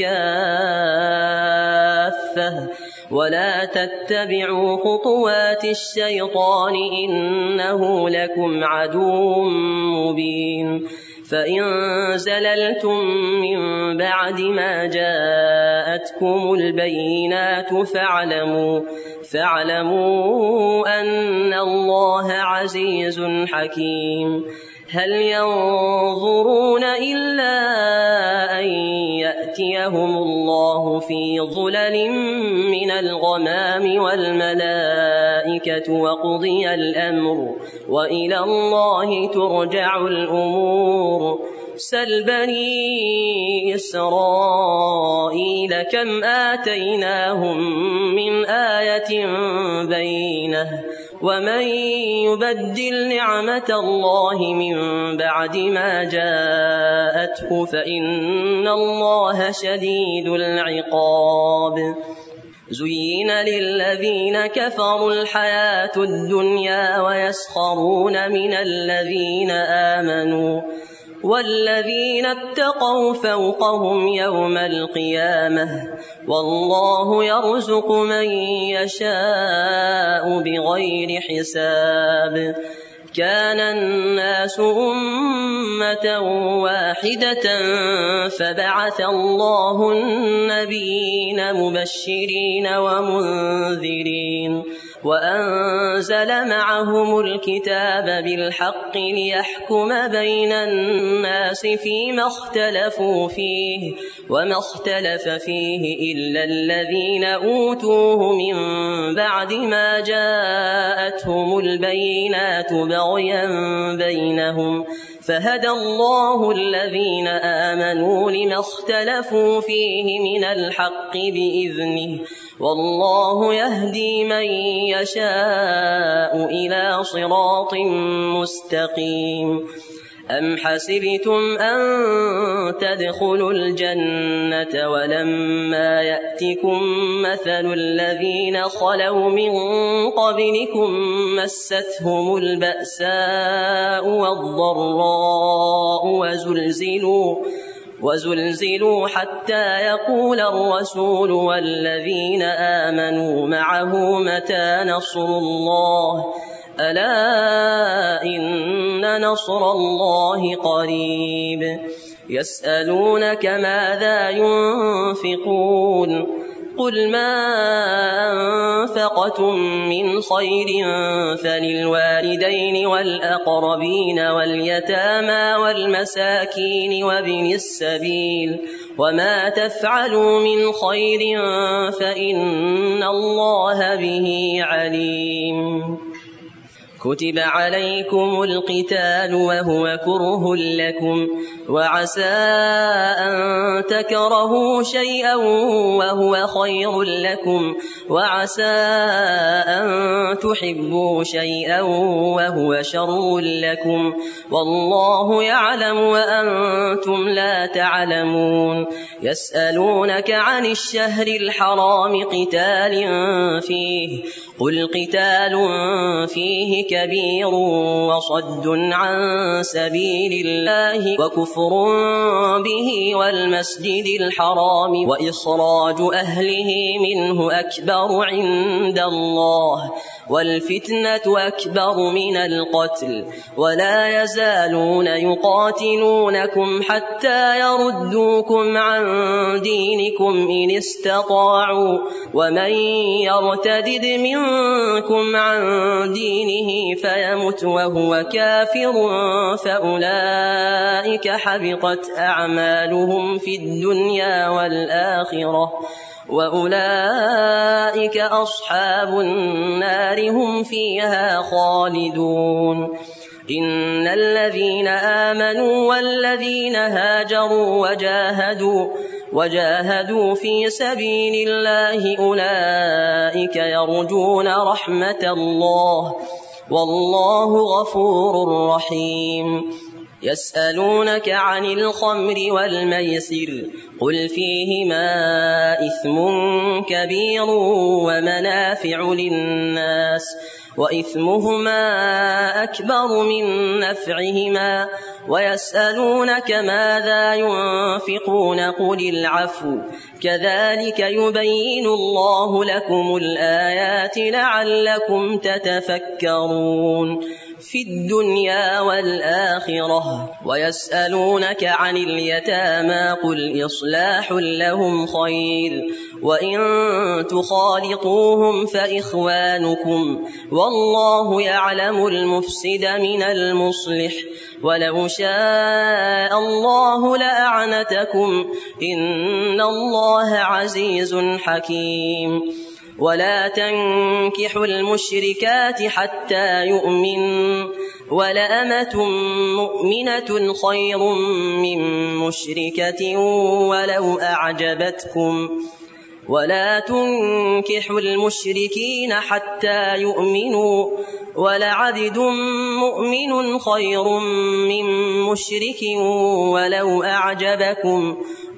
S2: كافة ولا تتبعوا خطوات الشيطان إنه لكم عدو مبين فإن زللتم من بعد ما جاءتكم البينات فاعلموا فاعلموا أن الله عزيز حكيم هل ينظرون إلا أن يأتيهم الله في ظلل من الغمام والملائكة وقضي الأمر وإلى الله ترجع الأمور سل بني إسرائيل كم آتيناهم من آية بينة ومن يبدل نعمة الله من بعد ما جاءته فإن الله شديد العقاب زين للذين كفروا الحياة الدنيا ويسخرون من الذين آمنوا والذين اتقوا فوقهم يوم القيامة والله يرزق من يشاء بغير حساب كان الناس أمة واحدة فبعث الله النبيين مبشرين ومنذرين وأنزل معهم الكتاب بالحق ليحكم بين الناس فيما اختلفوا فيه وما اختلف فيه إلا الذين أوتوه من بعد ما جاءتهم البينات بغيا بينهم فهدى الله الذين آمنوا لما اختلفوا فيه من الحق بإذنه والله يهدي من يشاء إلى صراط مستقيم أم حسبتم أن تدخلوا الجنة ولما يأتكم مثل الذين خلوا من قبلكم مستهم البأساء والضراء وزلزلوا وزلزلوا حتى يقول الرسول والذين آمنوا معه متى نصر الله ألا إن نصر الله قريب يسألونك ماذا ينفقون قل ما أنفقتم من خير فللوالدين والأقربين واليتامى والمساكين وابن السبيل وما تفعلوا من خير فإن الله به عليم كتب عليكم القتال وهو كره لكم وعسى أن تكرهوا شيئا وهو خير لكم وعسى أن تحبوا شيئا وهو شر لكم والله يعلم وأنتم لا تعلمون يسألونك عن الشهر الحرام قتال فيه قل قتال فيه كبير وصد عن سبيل الله وكفر به والمسجد الحرام وإخراج أهله منه أكبر عند الله والفتنة أكبر من القتل ولا يزالون يقاتلونكم حتى يردوكم عن دينكم إن استطاعوا ومن يرتدد منكم عن دينه فيمت وهو كافر فأولئك حبطت أعمالهم في الدنيا والآخرة وأولئك أصحاب النار هم فيها خالدون إن الذين آمنوا والذين هاجروا وجاهدوا وجاهدوا في سبيل الله أولئك يرجون رحمة الله والله غفور رحيم يسألونك عن الخمر والميسر قل فيهما إثم كبير ومنافع للناس وإثمهما أكبر من نفعهما ويسألونك ماذا ينفقون قل العفو كذلك يبين الله لكم الآيات لعلكم تتفكرون في الدنيا والآخرة ويسألونك عن اليتامى قل إصلاح لهم خير وإن تخالطوهم فإخوانكم والله يعلم المفسد من المصلح ولو شاء الله لأعنتكم إن الله عزيز حكيم ولا تنكحوا المشركات حتى يؤمنوا ولأمة مؤمنة خير من مشركة ولو أعجبتكم ولا تنكحوا المشركين حتى يؤمنوا ولعبد مؤمن خير من مشرك ولو أعجبكم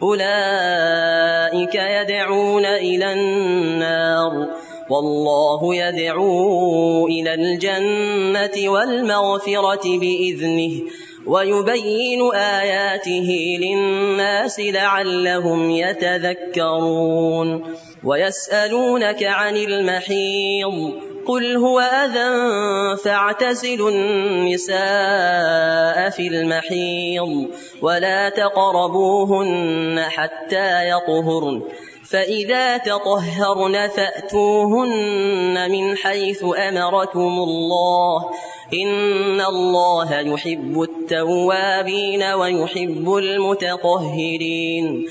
S2: أولئك يدعون إلى النار والله يدعو إلى الجنة والمغفرة بإذنه ويبين آياته للناس لعلهم يتذكرون ويسألونك عن المحيض قل هو أذى فاعتزلوا النساء في المحيض ولا تقربوهن حتى يطهرن فإذا تطهرن فأتوهن من حيث أمركم الله إن الله يحب التوابين ويحب المتطهرين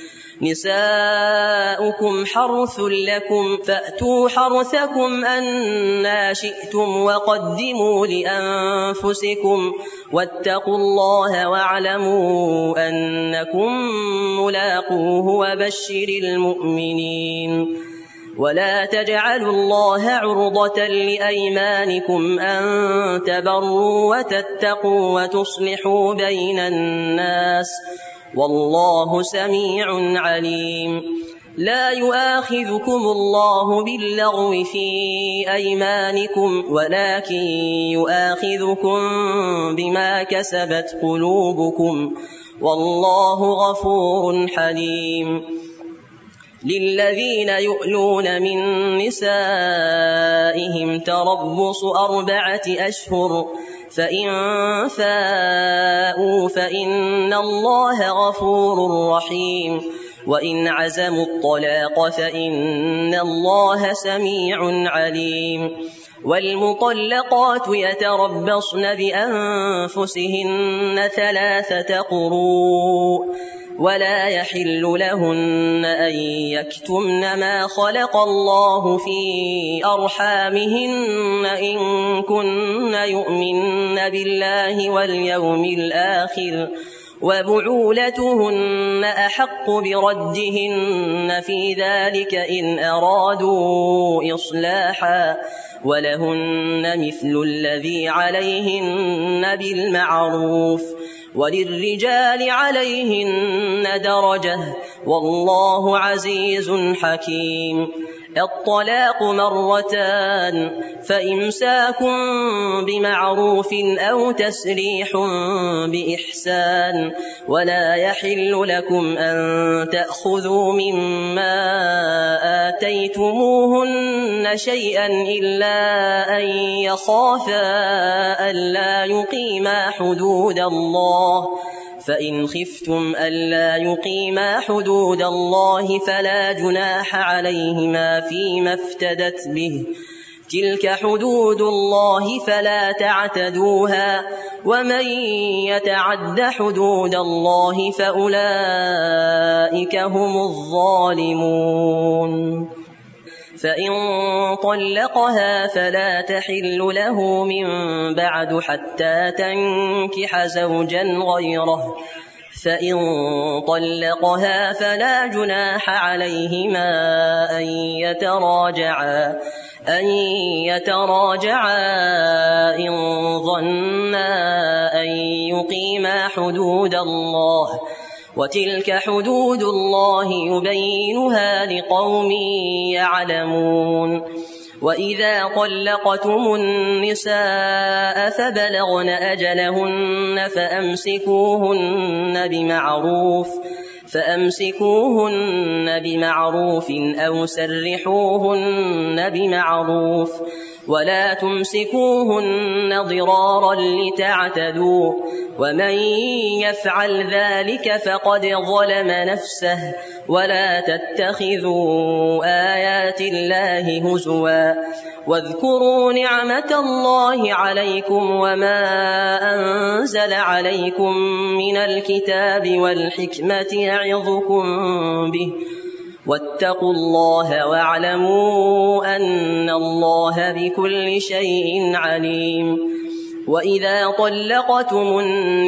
S2: نساؤكم حرث لكم فأتوا حرثكم أنى شئتم وقدموا لأنفسكم واتقوا الله واعلموا أنكم ملاقوه وبشر المؤمنين ولا تجعلوا الله عرضة لأيمانكم أن تبروا وتتقوا وتصلحوا بين الناس والله سميع عليم لا يؤاخذكم الله باللغو في أيمانكم ولكن يؤاخذكم بما كسبت قلوبكم والله غفور حليم للذين يؤلون من نسائهم تربص أربعة أشهر فإن فاءوا فإن الله غفور رحيم وإن عزموا الطلاق فإن الله سميع عليم والمطلقات يتربصن بأنفسهن ثلاثة قروء ولا يحل لهن أن يكتمن ما خلق الله في أرحامهن إن كن يؤمن بالله واليوم الآخر وبعولتهن أحق بردهن في ذلك إن أرادوا إصلاحا ولهن مثل الذي عليهن بالمعروف وللرجال عليهن درجة والله عزيز حكيم الطلاق مرتان فإمساك بمعروف أو تسريح بإحسان ولا يحل لكم أن تأخذوا مما آتيتموهن شيئا إلا أن يخافا ألا يقيما حدود الله فإن خفتم ألا يقيما حدود الله فلا جناح عليهما فيما افتدت به تلك حدود الله فلا تعتدوها ومن يتعد حدود الله فأولئك هم الظالمون فإن طلقها فلا تحل له من بعد حتى تنكح زوجا غيره فإن طلقها فلا جناح عليهما أن يتراجعا أن يتراجعا إن ظنا أن يقيما حدود الله وتلك حدود الله يبينها لقوم يعلمون وإذا طلقتم النساء فبلغن أجلهن فأمسكوهن بمعروف فأمسكوهن بمعروف أو سرحوهن بمعروف ولا تمسكوهن ضرارا لتعتدوا ومن يفعل ذلك فقد ظلم نفسه ولا تتخذوا آيات الله هزوا واذكروا نعمة الله عليكم وما أنزل عليكم من الكتاب والحكمة يعظكم به واتقوا الله واعلموا أن الله بكل شيء عليم وإذا طلقتم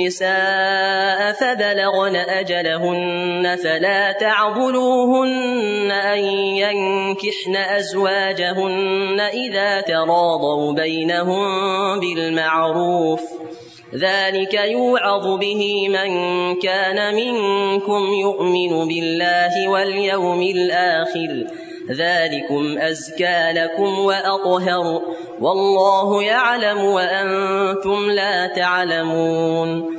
S2: النساء فبلغن أجلهن فلا تعضلوهن أن ينكحن أزواجهن إذا تراضوا بينهم بالمعروف ذلك يوعظ به من كان منكم يؤمن بالله واليوم الآخر ذلكم أزكى لكم وأطهر والله يعلم وأنتم لا تعلمون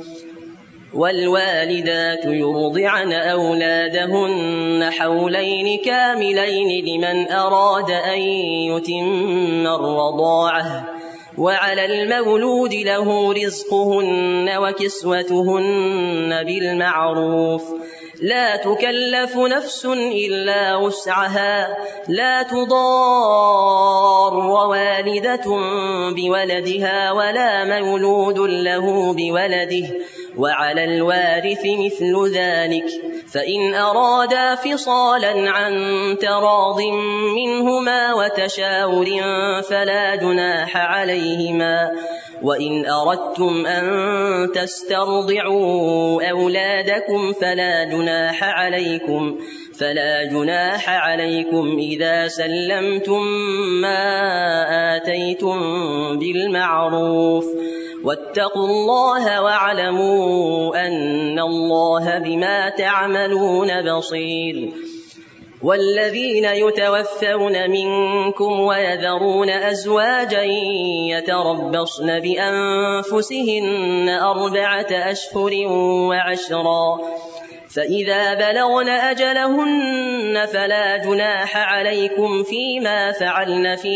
S2: والوالدات يرضعن أولادهن حولين كاملين لمن أراد أن يتم الرضاعة وعلى المولود له رزقهن وكسوتهن بالمعروف لا تكلف نفس إلا وسعها لا تضار والدة بولدها ولا مولود له بولده وعلى الوارث مثل ذلك فإن أرادا فصالا عن تراض منهما وتشاور فلا جناح عليهما وإن أردتم أن تسترضعوا أولادكم فلا جناح عليكم فلا جناح عليكم إذا سلمتم ما آتيتم بالمعروف واتقوا الله واعلموا أن الله بما تعملون بصير والذين يتوفون منكم ويذرون أزواجا يتربصن بأنفسهن أربعة أشهر وعشرا فإذا بلغن أجلهن فلا جناح عليكم فيما فعلن في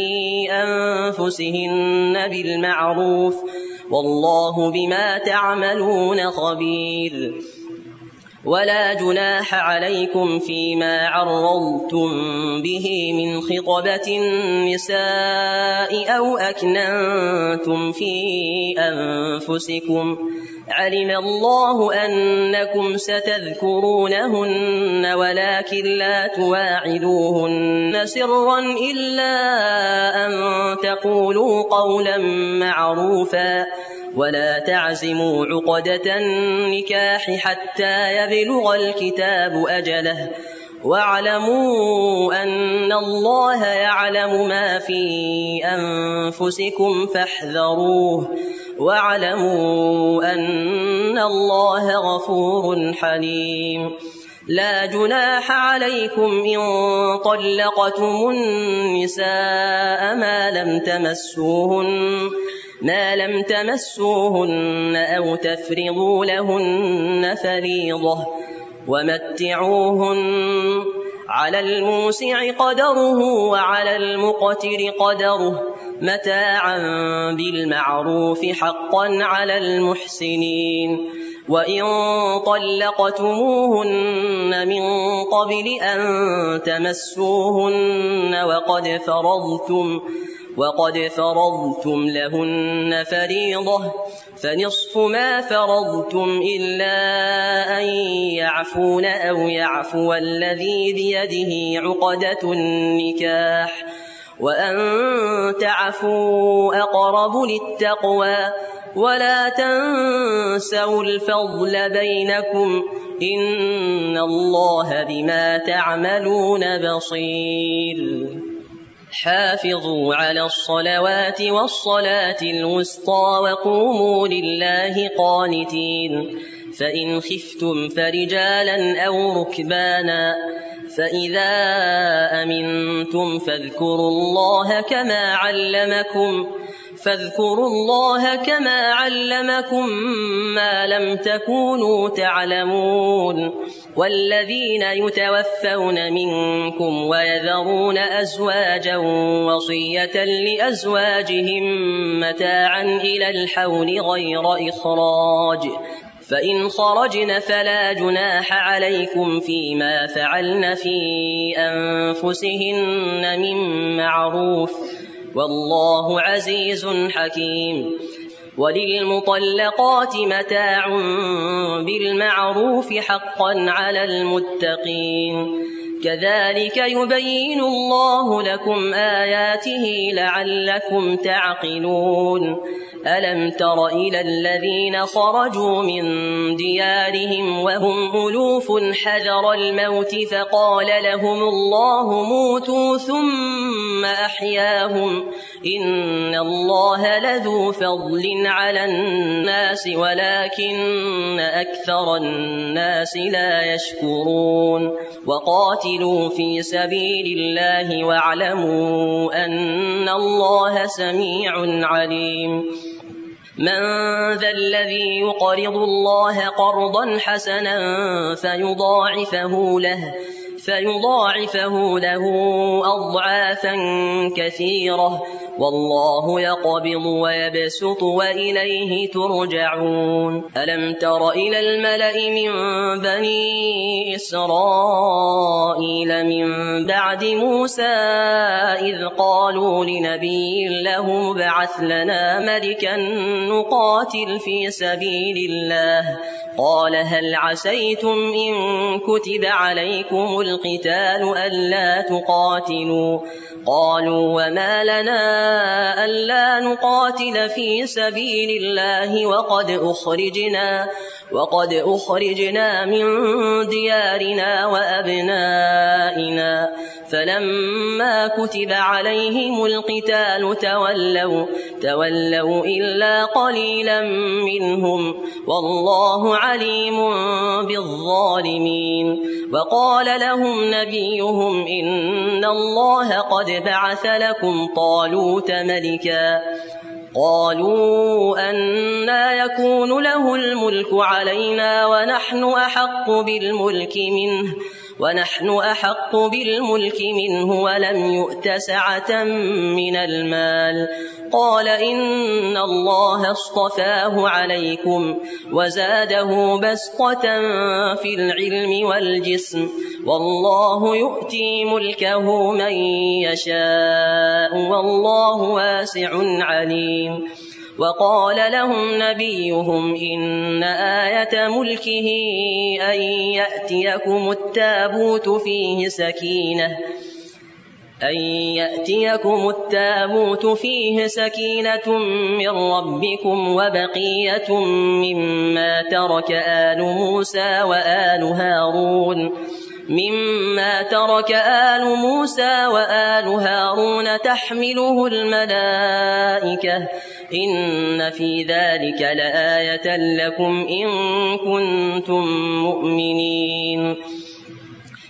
S2: أنفسهن بالمعروف والله بما تعملون خبير ولا جناح عليكم فيما عرضتم به من خطبة النساء أو أكننتم في أنفسكم علم الله أنكم ستذكرونهن ولكن لا تواعدوهن سرا إلا أن تقولوا قولا معروفا ولا تعزموا عقدة النكاح حتى يبلغ الكتاب أجله واعلموا أن الله يعلم ما في أنفسكم فاحذروه واعلموا أن الله غفور حليم لا جناح عليكم إن طلقتم النساء ما لم تمسوهن ما لم تمسوهن أو تفرضوا لهن فريضة ومتعوهن على الموسع قدره وعلى المقتر قدره متاعا بالمعروف حقا على المحسنين وإن طلقتموهن من قبل أن تمسوهن وقد فرضتم وقد فرضتم لهن فريضة فنصف ما فرضتم إلا أن يعفون أو يعفو الذي بيده عقدة النكاح وأن تعفوا أقرب للتقوى ولا تنسوا الفضل بينكم إن الله بما تعملون بصير حافظوا على الصلوات والصلاة الوسطى وقوموا لله قانتين فإن خفتم فرجالا أو ركبانا فإذا أمنتم فاذكروا الله كما علمكم فاذكروا الله كما علمكم ما لم تكونوا تعلمون والذين يتوفون منكم ويذرون أزواجا وصية لأزواجهم متاعا إلى الحول غير إخراج فإن خرجن فلا جناح عليكم فيما فعلن في أنفسهن من معروف والله عزيز حكيم وللمطلقات متاع بالمعروف حقا على المتقين كذلك يبين الله لكم آياته لعلكم تعقلون ألم تر إلى الذين خرجوا من ديارهم وهم ألوف حذر الموت فقال لهم الله موتوا ثم أحياهم إن الله لذو فضل على الناس ولكن أكثر الناس لا يشكرون وقاتلوا في سبيل الله واعلموا أن الله سميع عليم من ذا الذي يقرض الله قرضا حسنا فيضاعفه له فيضاعفه له أضعافا كثيرة والله يقبض ويبسط وإليه ترجعون ألم تر إلى الملأ من بني إسرائيل من بعد موسى إذ قالوا لنبي له ابعث لنا ملكا نقاتل في سبيل الله قال هل عسيتم إن كتب عليكم القتال ألا تقاتلوا قالوا وما لنا ألا نقاتل في سبيل الله وقد أخرجنا وقد أخرجنا من ديارنا وأبنائنا فلما كتب عليهم القتال تولوا تولوا إلا قليلا منهم والله عليم بالظالمين وقال لهم نبيهم إن الله قد بعث لكم طالوت ملكا قالوا أنى يكون له الملك علينا ونحن أحق بالملك منه ونحن أحق بالملك منه ولم يؤت سعة من المال قال إن الله اصطفاه عليكم وزاده بسطة في العلم والجسم والله يؤتي ملكه من يشاء والله واسع عليم وقال لهم نبيهم إن آية ملكه أن يأتيكم التابوت فيه سكينة أن يأتيكم التابوت فيه سكينة من ربكم وبقية مما ترك آل موسى وآل هارون مما ترك آل موسى وآل هارون تحمله الملائكة إن في ذلك لآية لكم إن كنتم مؤمنين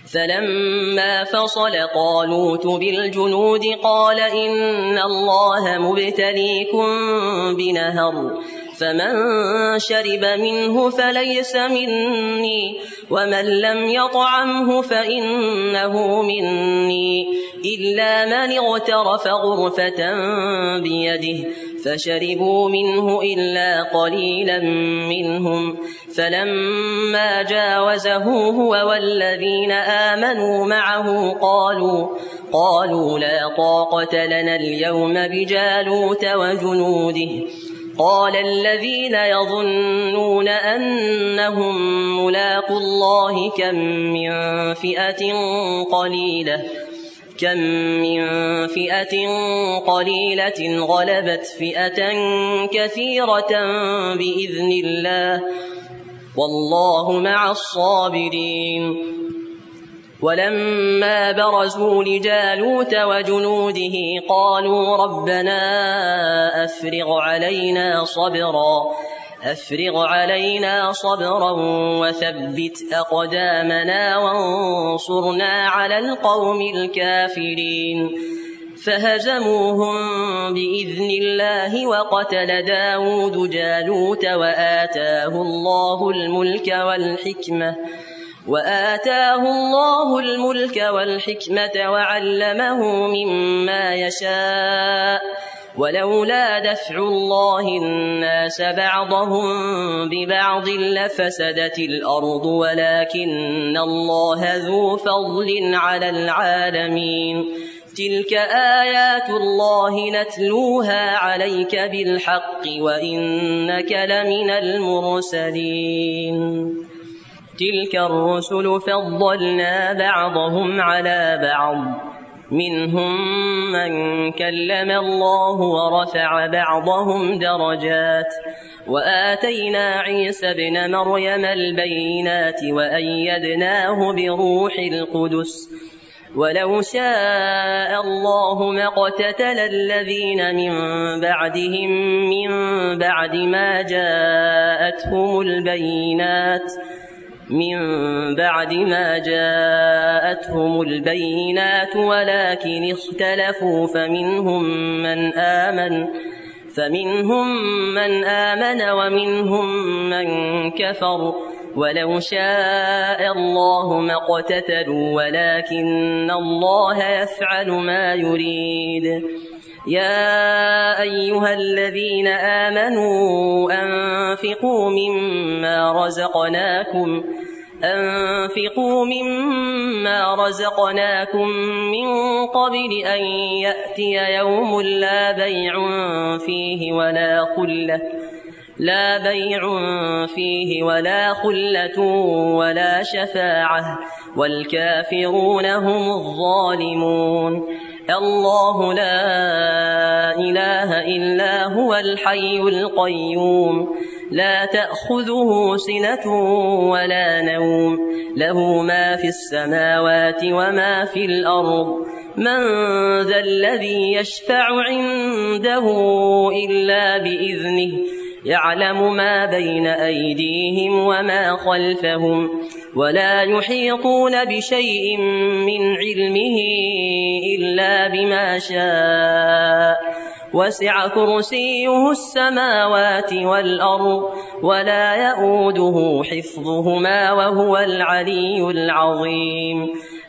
S2: فلما فصل طالوت بالجنود قال إن الله مبتليكم بنهر فمن شرب منه فليس مني ومن لم يطعمه فإنه مني إلا من اغترف غرفة بيده فشربوا منه إلا قليلا منهم فلما جاوزه هو والذين آمنوا معه قالوا قالوا لا طاقة لنا اليوم بجالوت وجنوده قال الذين يظنون أنهم ملاقو الله كم من فئة قليلة كم من فئة قليلة غلبت فئة كثيرة بإذن الله والله مع الصابرين ولما برزوا لجالوت وجنوده قالوا ربنا أفرغ علينا صبرا أفرغ علينا صبرا وثبت أقدامنا وانصرنا على القوم الكافرين فهزموهم بإذن الله وقتل داود جالوت وآتاه الله الملك والحكمة وآتاه الله الملك والحكمة وعلمه مما يشاء ولولا دفع الله الناس بعضهم ببعض لفسدت الأرض ولكن الله ذو فضل على العالمين تلك آيات الله نتلوها عليك بالحق وإنك لمن المرسلين تلك الرسل فضلنا بعضهم على بعض منهم من كلم الله ورفع بعضهم درجات وآتينا عيسى ابن مريم البينات وأيدناه بروح القدس ولو شاء الله ما اقتتل الذين من بعدهم من بعد ما جاءتهم البينات من بعد ما جاءتهم البينات ولكن اختلفوا فمنهم من آمن فمنهم من آمن ومنهم من كفر ولو شاء الله ما اقتتلوا ولكن الله يفعل ما يريد يا أيها الذين آمنوا أنفقوا مما رزقناكم أنفقوا مما رزقناكم من قبل أن يأتي يوم لا بيع فيه ولا خلة لا بيع فيه ولا خلة ولا شفاعة والكافرون هم الظالمون الله لا إله إلا هو الحي القيوم لا تأخذه سنة ولا نوم له ما في السماوات وما في الأرض من ذا الذي يشفع عنده إلا بإذنه يعلم ما بين أيديهم وما خلفهم ولا يحيطون بشيء من علمه إلا بما شاء وسع كرسيه السماوات والأرض ولا يؤوده حفظهما وهو العلي العظيم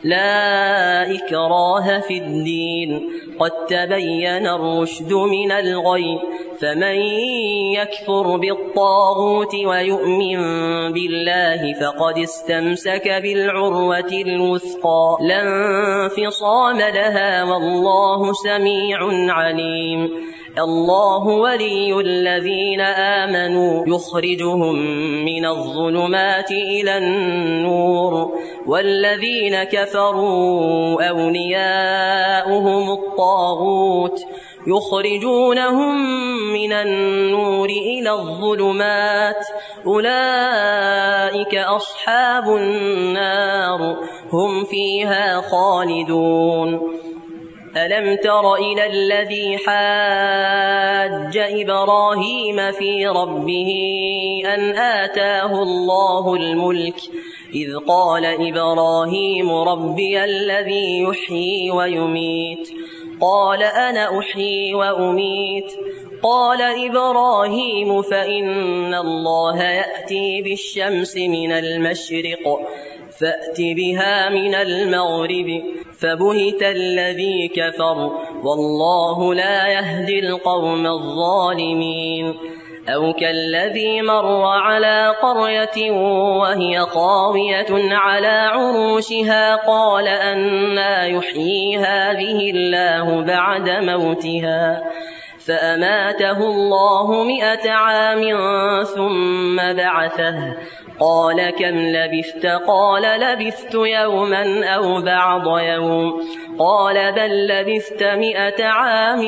S2: لا إكراه في الدين قد تبين الرشد من الغي فمن يكفر بالطاغوت ويؤمن بالله فقد استمسك بالعروة الوثقى لا انفصام لها والله سميع عليم الله ولي الذين آمنوا يخرجهم من الظلمات إلى النور والذين كفروا أولياؤهم الطاغوت يخرجونهم من النور إلى الظلمات أولئك أصحاب النار هم فيها خالدون ألم تر إلى الذي حاج إبراهيم في ربه أن آتاه الله الملك إذ قال إبراهيم ربي الذي يحيي ويميت قال أنا أحيي وأميت قال إبراهيم فإن الله يأتي بالشمس من المشرق فأت بها من المغرب فبهت الذي كفر والله لا يهدي القوم الظالمين أو كالذي مر على قرية وهي خاوية على عروشها قال أنى يحيي هذه الله بعد موتها فأماته الله مئة عام ثم بعثه قال كم لبثت قال لبثت يوما أو بعض يوم قال بل لبثت مئة عام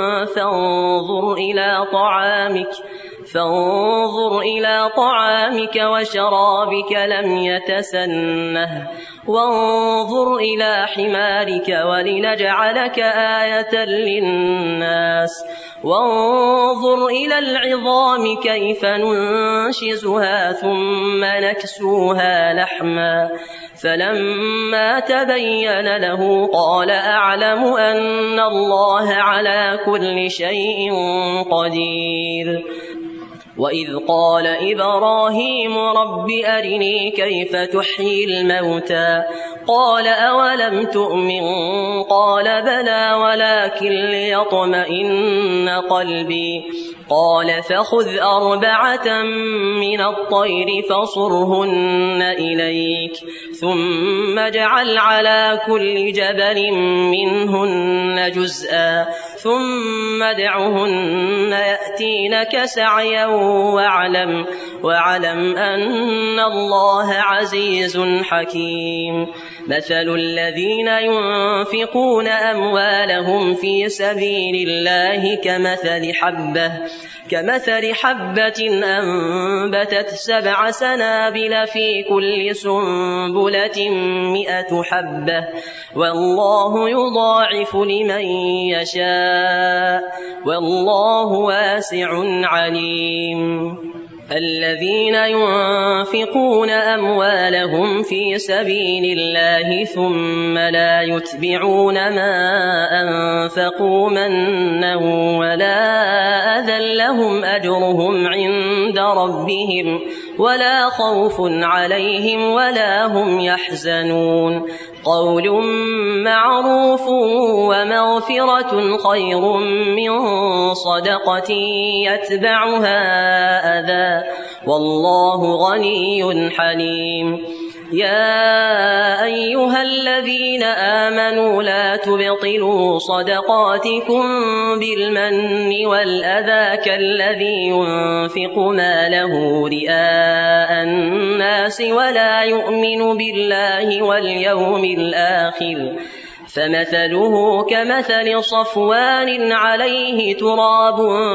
S2: فانظر إلى طعامك فانظر إلى طعامك وشرابك لم يتسنه وانظر إلى حمارك ولنجعلك آية للناس وانظر إلى العظام كيف ننشزها ثم نكسوها لحما فلما تبين له قال أعلم أن الله على كل شيء قدير وإذ قال إبراهيم رب أرني كيف تحيي الموتى قال أولم تؤمن قال بلى ولكن ليطمئن قلبي قال فخذ أربعة من الطير فصرهن إليك ثم اجعل على كل جبل منهن جزءا ثم ادعهن يأتينك سعيا واعلم, واعلم أن الله عزيز حكيم مثل الذين ينفقون أموالهم في سبيل الله كمثل حبة كمثل حبة أنبتت سبع سنابل في كل سنبلة مئة حبة والله يضاعف لمن يشاء والله واسع عليم الذين ينفقون أموالهم في سبيل الله ثم لا يتبعون ما أنفقوا منا ولا أذى لهم أجرهم عند ربهم ولا خوف عليهم ولا هم يحزنون قول معروف ومغفرة خير من صدقة يتبعها أذى والله غني حليم يا أيها الذين آمنوا لا تبطلوا صدقاتكم بالمن والأذى كالذي ينفق ماله رئاء الناس ولا يؤمن بالله واليوم الآخر فمثله كمثل صفوان عليه تراب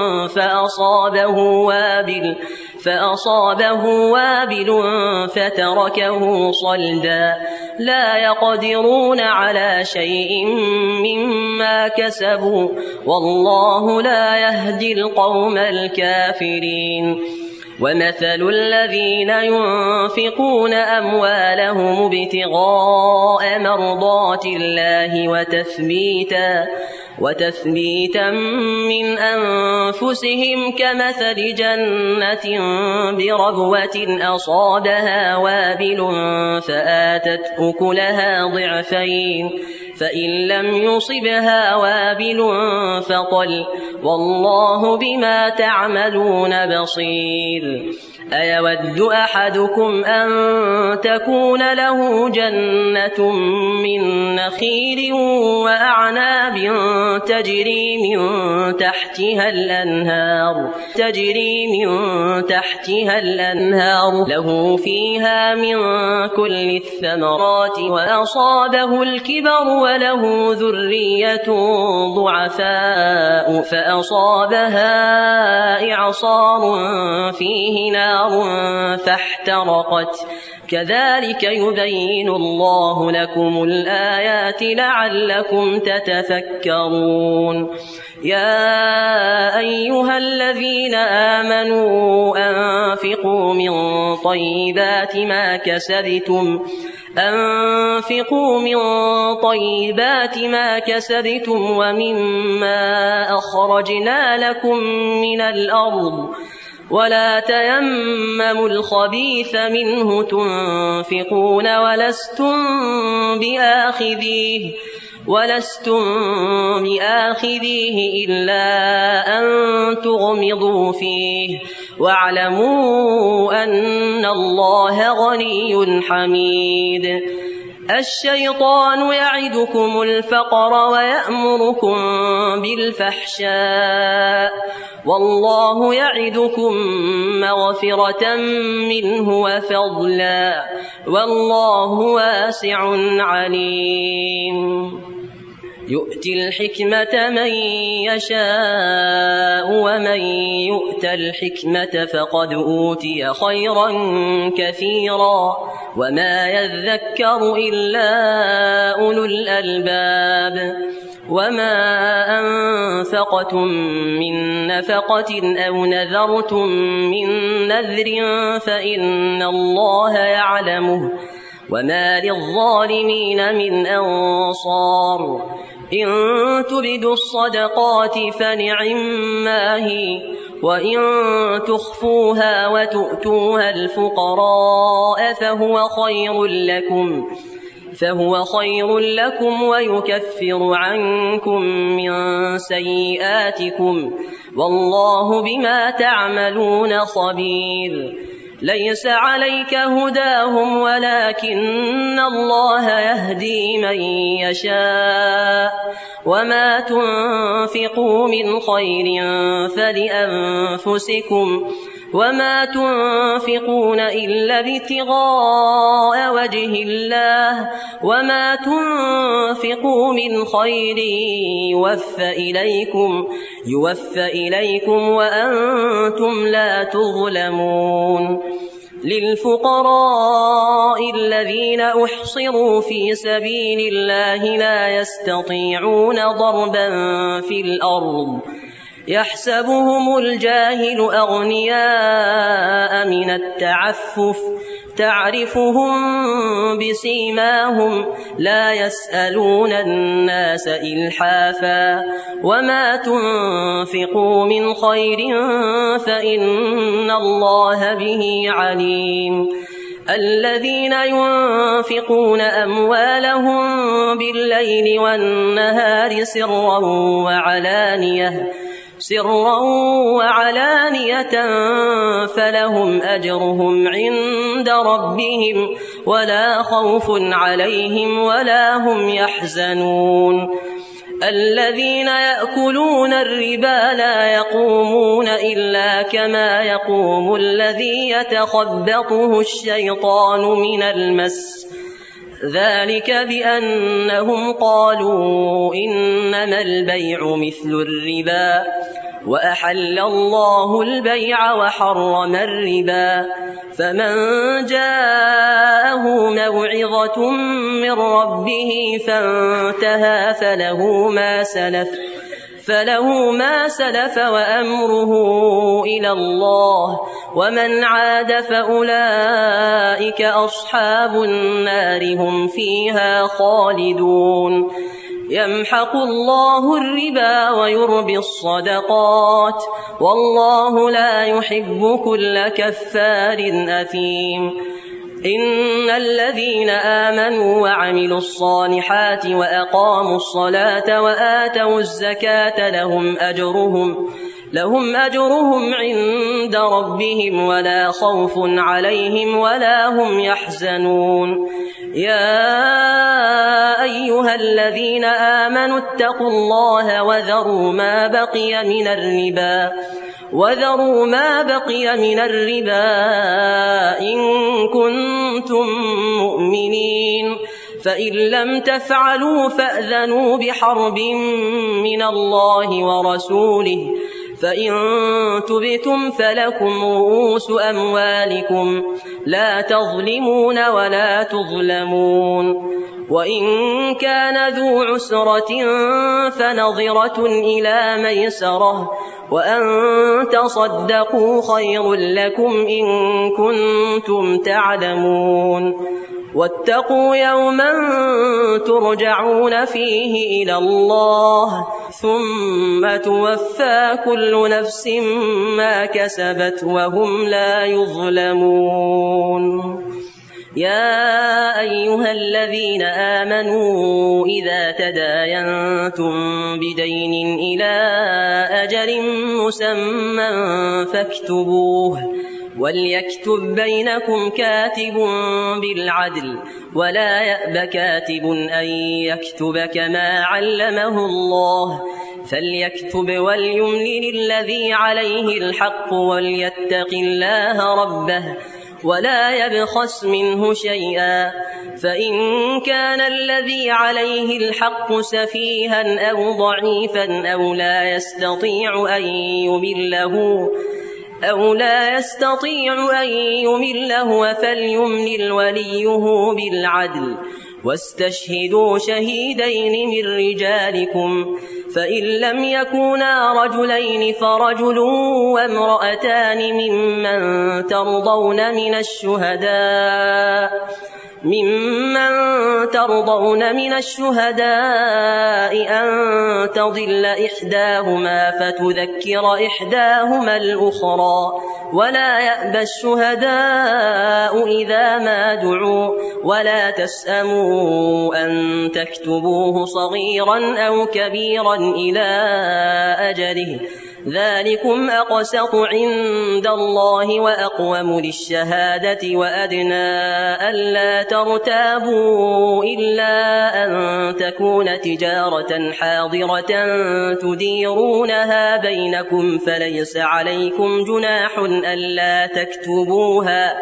S2: فأصابه وابل فأصابه وابل فتركه صلدا لا يقدرون على شيء مما كسبوا والله لا يهدي القوم الكافرين ومثل الذين ينفقون أموالهم ابتغاء مرضات الله وتثبيتا وتثبيتا من أنفسهم كمثل جنة بربوة أصابها وابل فآتت أكلها ضعفين فإن لم يصبها وابل فطل والله بما تعملون بصير أيود أحدكم أن تكون له جنة من نخيل وأعناب تجري من تحتها الأنهار تجري من تحتها الأنهار له فيها من كل الثمرات وأصابه الكبر وله ذرية ضعفاء فأصابها إعصار فيه نار فاحترقت كذلك يبين الله لكم الآيات لعلكم تتفكرون يا أيها الذين آمنوا أنفقوا من طيبات ما كسبتم أنفقوا من طيبات ما كسبتم ومما أخرجنا لكم من الأرض ولا تيمموا الخبيث منه تنفقون ولستم بآخذيه ولستم بآخذيه إلا أن تغمضوا فيه واعلموا أن الله غني حميد. الشيطان يعدكم الفقر ويأمركم بالفحشاء والله يعدكم مغفرة منه وفضلا والله واسع عليم. يؤتي الحكمة من يشاء ومن يؤت الحكمة فقد أوتي خيرا كثيرا وما يذكر إلا أولو الألباب. وما أنفقتم من نفقة أو نذرتم من نذر فإن الله يعلمه وما للظالمين من أنصار. إن تبدوا الصدقات فنعما هي وإن تخفوها وتؤتوها الفقراء فهو خير لكم فهو خير لكم ويكفر عنكم من سيئاتكم والله بما تعملون خبير. ليس عليك هداهم ولكن الله يهدي من يشاء وما تنفقوا من خير فلأنفسكم وما تنفقون إلا ابتغاء وجه الله وما تنفقوا من خير يوفى إليكم يوفى إليكم وأنتم لا تظلمون. للفقراء الذين أحصروا في سبيل الله لا يستطيعون ضربا في الأرض يحسبهم الجاهل أغنياء من التعفف تعرفهم بسيماهم لا يسألون الناس إلحافا وما تنفقوا من خير فإن الله به عليم. الذين ينفقون أموالهم بالليل والنهار سرا وعلانية سرا وعلانية فلهم أجرهم عند ربهم ولا خوف عليهم ولا هم يحزنون. الذين يأكلون الربا لا يقومون إلا كما يقوم الذي يتخبطه الشيطان من المس ذلك بأنهم قالوا إنما البيع مثل الربا وأحل الله البيع وحرم الربا. فمن جاءه موعظة من ربه فانتهى فله ما سلف فله ما سلف وأمره إلى الله ومن عاد فأولئك أصحاب النار هم فيها خالدون. يمحق الله الربا ويربي الصدقات والله لا يحب كل كفار أثيم. إن الذين آمنوا وعملوا الصالحات وأقاموا الصلاة وآتوا الزكاة لهم أجرهم لهم أجرهم عند ربهم ولا خوف عليهم ولا هم يحزنون. يا أيها الذين آمنوا اتقوا الله وذروا ما بقي من الربا وذروا ما بقي من الربا إن كنتم مؤمنين فإن لم تفعلوا فأذنوا بحرب من الله ورسوله فإن تبتم فلكم رؤوس أموالكم لا تظلمون ولا تظلمون. وإن كان ذو عسرة فنظرة إلى ميسرة وأن تصدقوا خير لكم إن كنتم تعلمون واتقوا يوما ترجعون فيه إلى الله ثم توفى كل نفس ما كسبت وهم لا يظلمون. يا أيها الذين آمنوا إذا تداينتم بدين إلى أجل مسمى فاكتبوه وليكتب بينكم كاتب بالعدل ولا يأب كاتب أن يكتب كما علمه الله فليكتب وليملل الذي عليه الحق وليتق الله ربه ولا يبخس منه شيئا فإن كان الذي عليه الحق سفيها أو ضعيفا أو لا يستطيع أن يمله أو لا يستطيع أن يمله فليملل وليه بالعدل واستشهدوا شهيدين من رجالكم فإن لم يكونا رجلين فرجل وامرأتان ممن ترضون من الشهداء ممن ترضون من الشهداء أن تضل إحداهما فتذكر إحداهما الأخرى ولا يأبى الشهداء إذا ما دعوا ولا تسأموا أن تكتبوه صغيرا أو كبيرا إلى أجله ذلكم أقسط عند الله وأقوم للشهادة وأدنى ألا ترتابوا إلا أن تكون تجارة حاضرة تديرونها بينكم فليس عليكم جناح ألا تكتبوها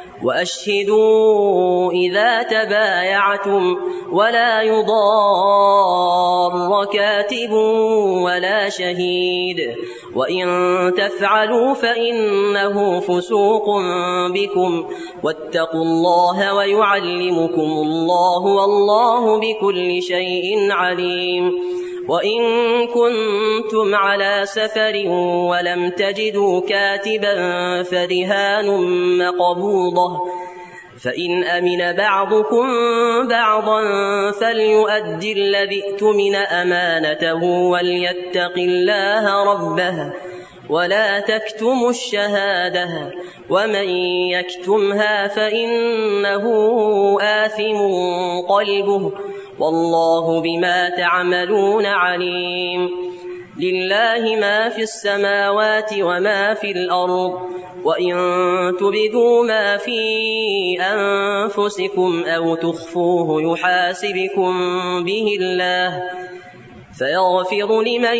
S2: وأشهدوا إذا تبايعتم ولا يضار كاتب ولا شهيد وإن تفعلوا فإنه فسوق بكم واتقوا الله ويعلمكم الله والله بكل شيء عليم. وإن كنتم على سفر ولم تجدوا كاتبا فرهان مقبوضة فإن أمن بعضكم بعضا فليؤدي الذي اؤتمن أمانته وليتق الله ربه ولا تكتموا الشهادة ومن يكتمها فإنه آثم قلبه والله بما تعملون عليم. لله ما في السماوات وما في الأرض وإن تبدوا ما في أنفسكم أو تخفوه يحاسبكم به الله فيغفر لمن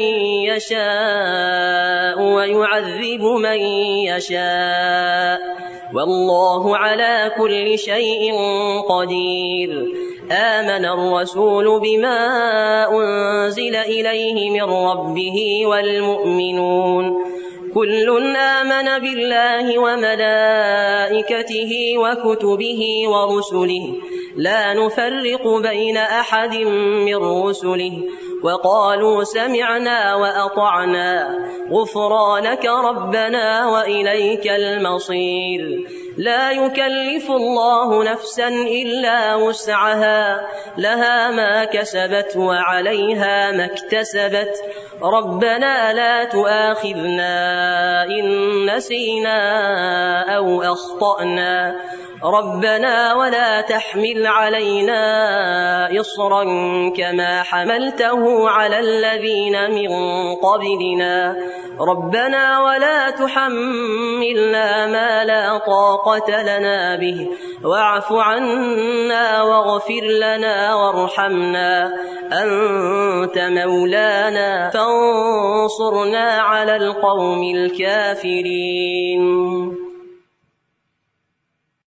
S2: يشاء ويعذب من يشاء والله على كل شيء قدير. آمن الرسول بما أنزل إليه من ربه والمؤمنون كل آمن بالله وملائكته وكتبه ورسله لا نفرق بين أحد من رسله وقالوا سمعنا وأطعنا غفرانك ربنا وإليك المصير. لا يكلف الله نفسا إلا وسعها لها ما كسبت وعليها ما اكتسبت ربنا لا تؤاخذنا إن نسينا أو أخطأنا ربنا ولا تحمل علينا إصرا كما حملته على الذين من قبلنا ربنا ولا تحملنا ما لا طاقة لنا به واعف عنا واغفر لنا وارحمنا أنت مولانا فانصرنا على القوم الكافرين.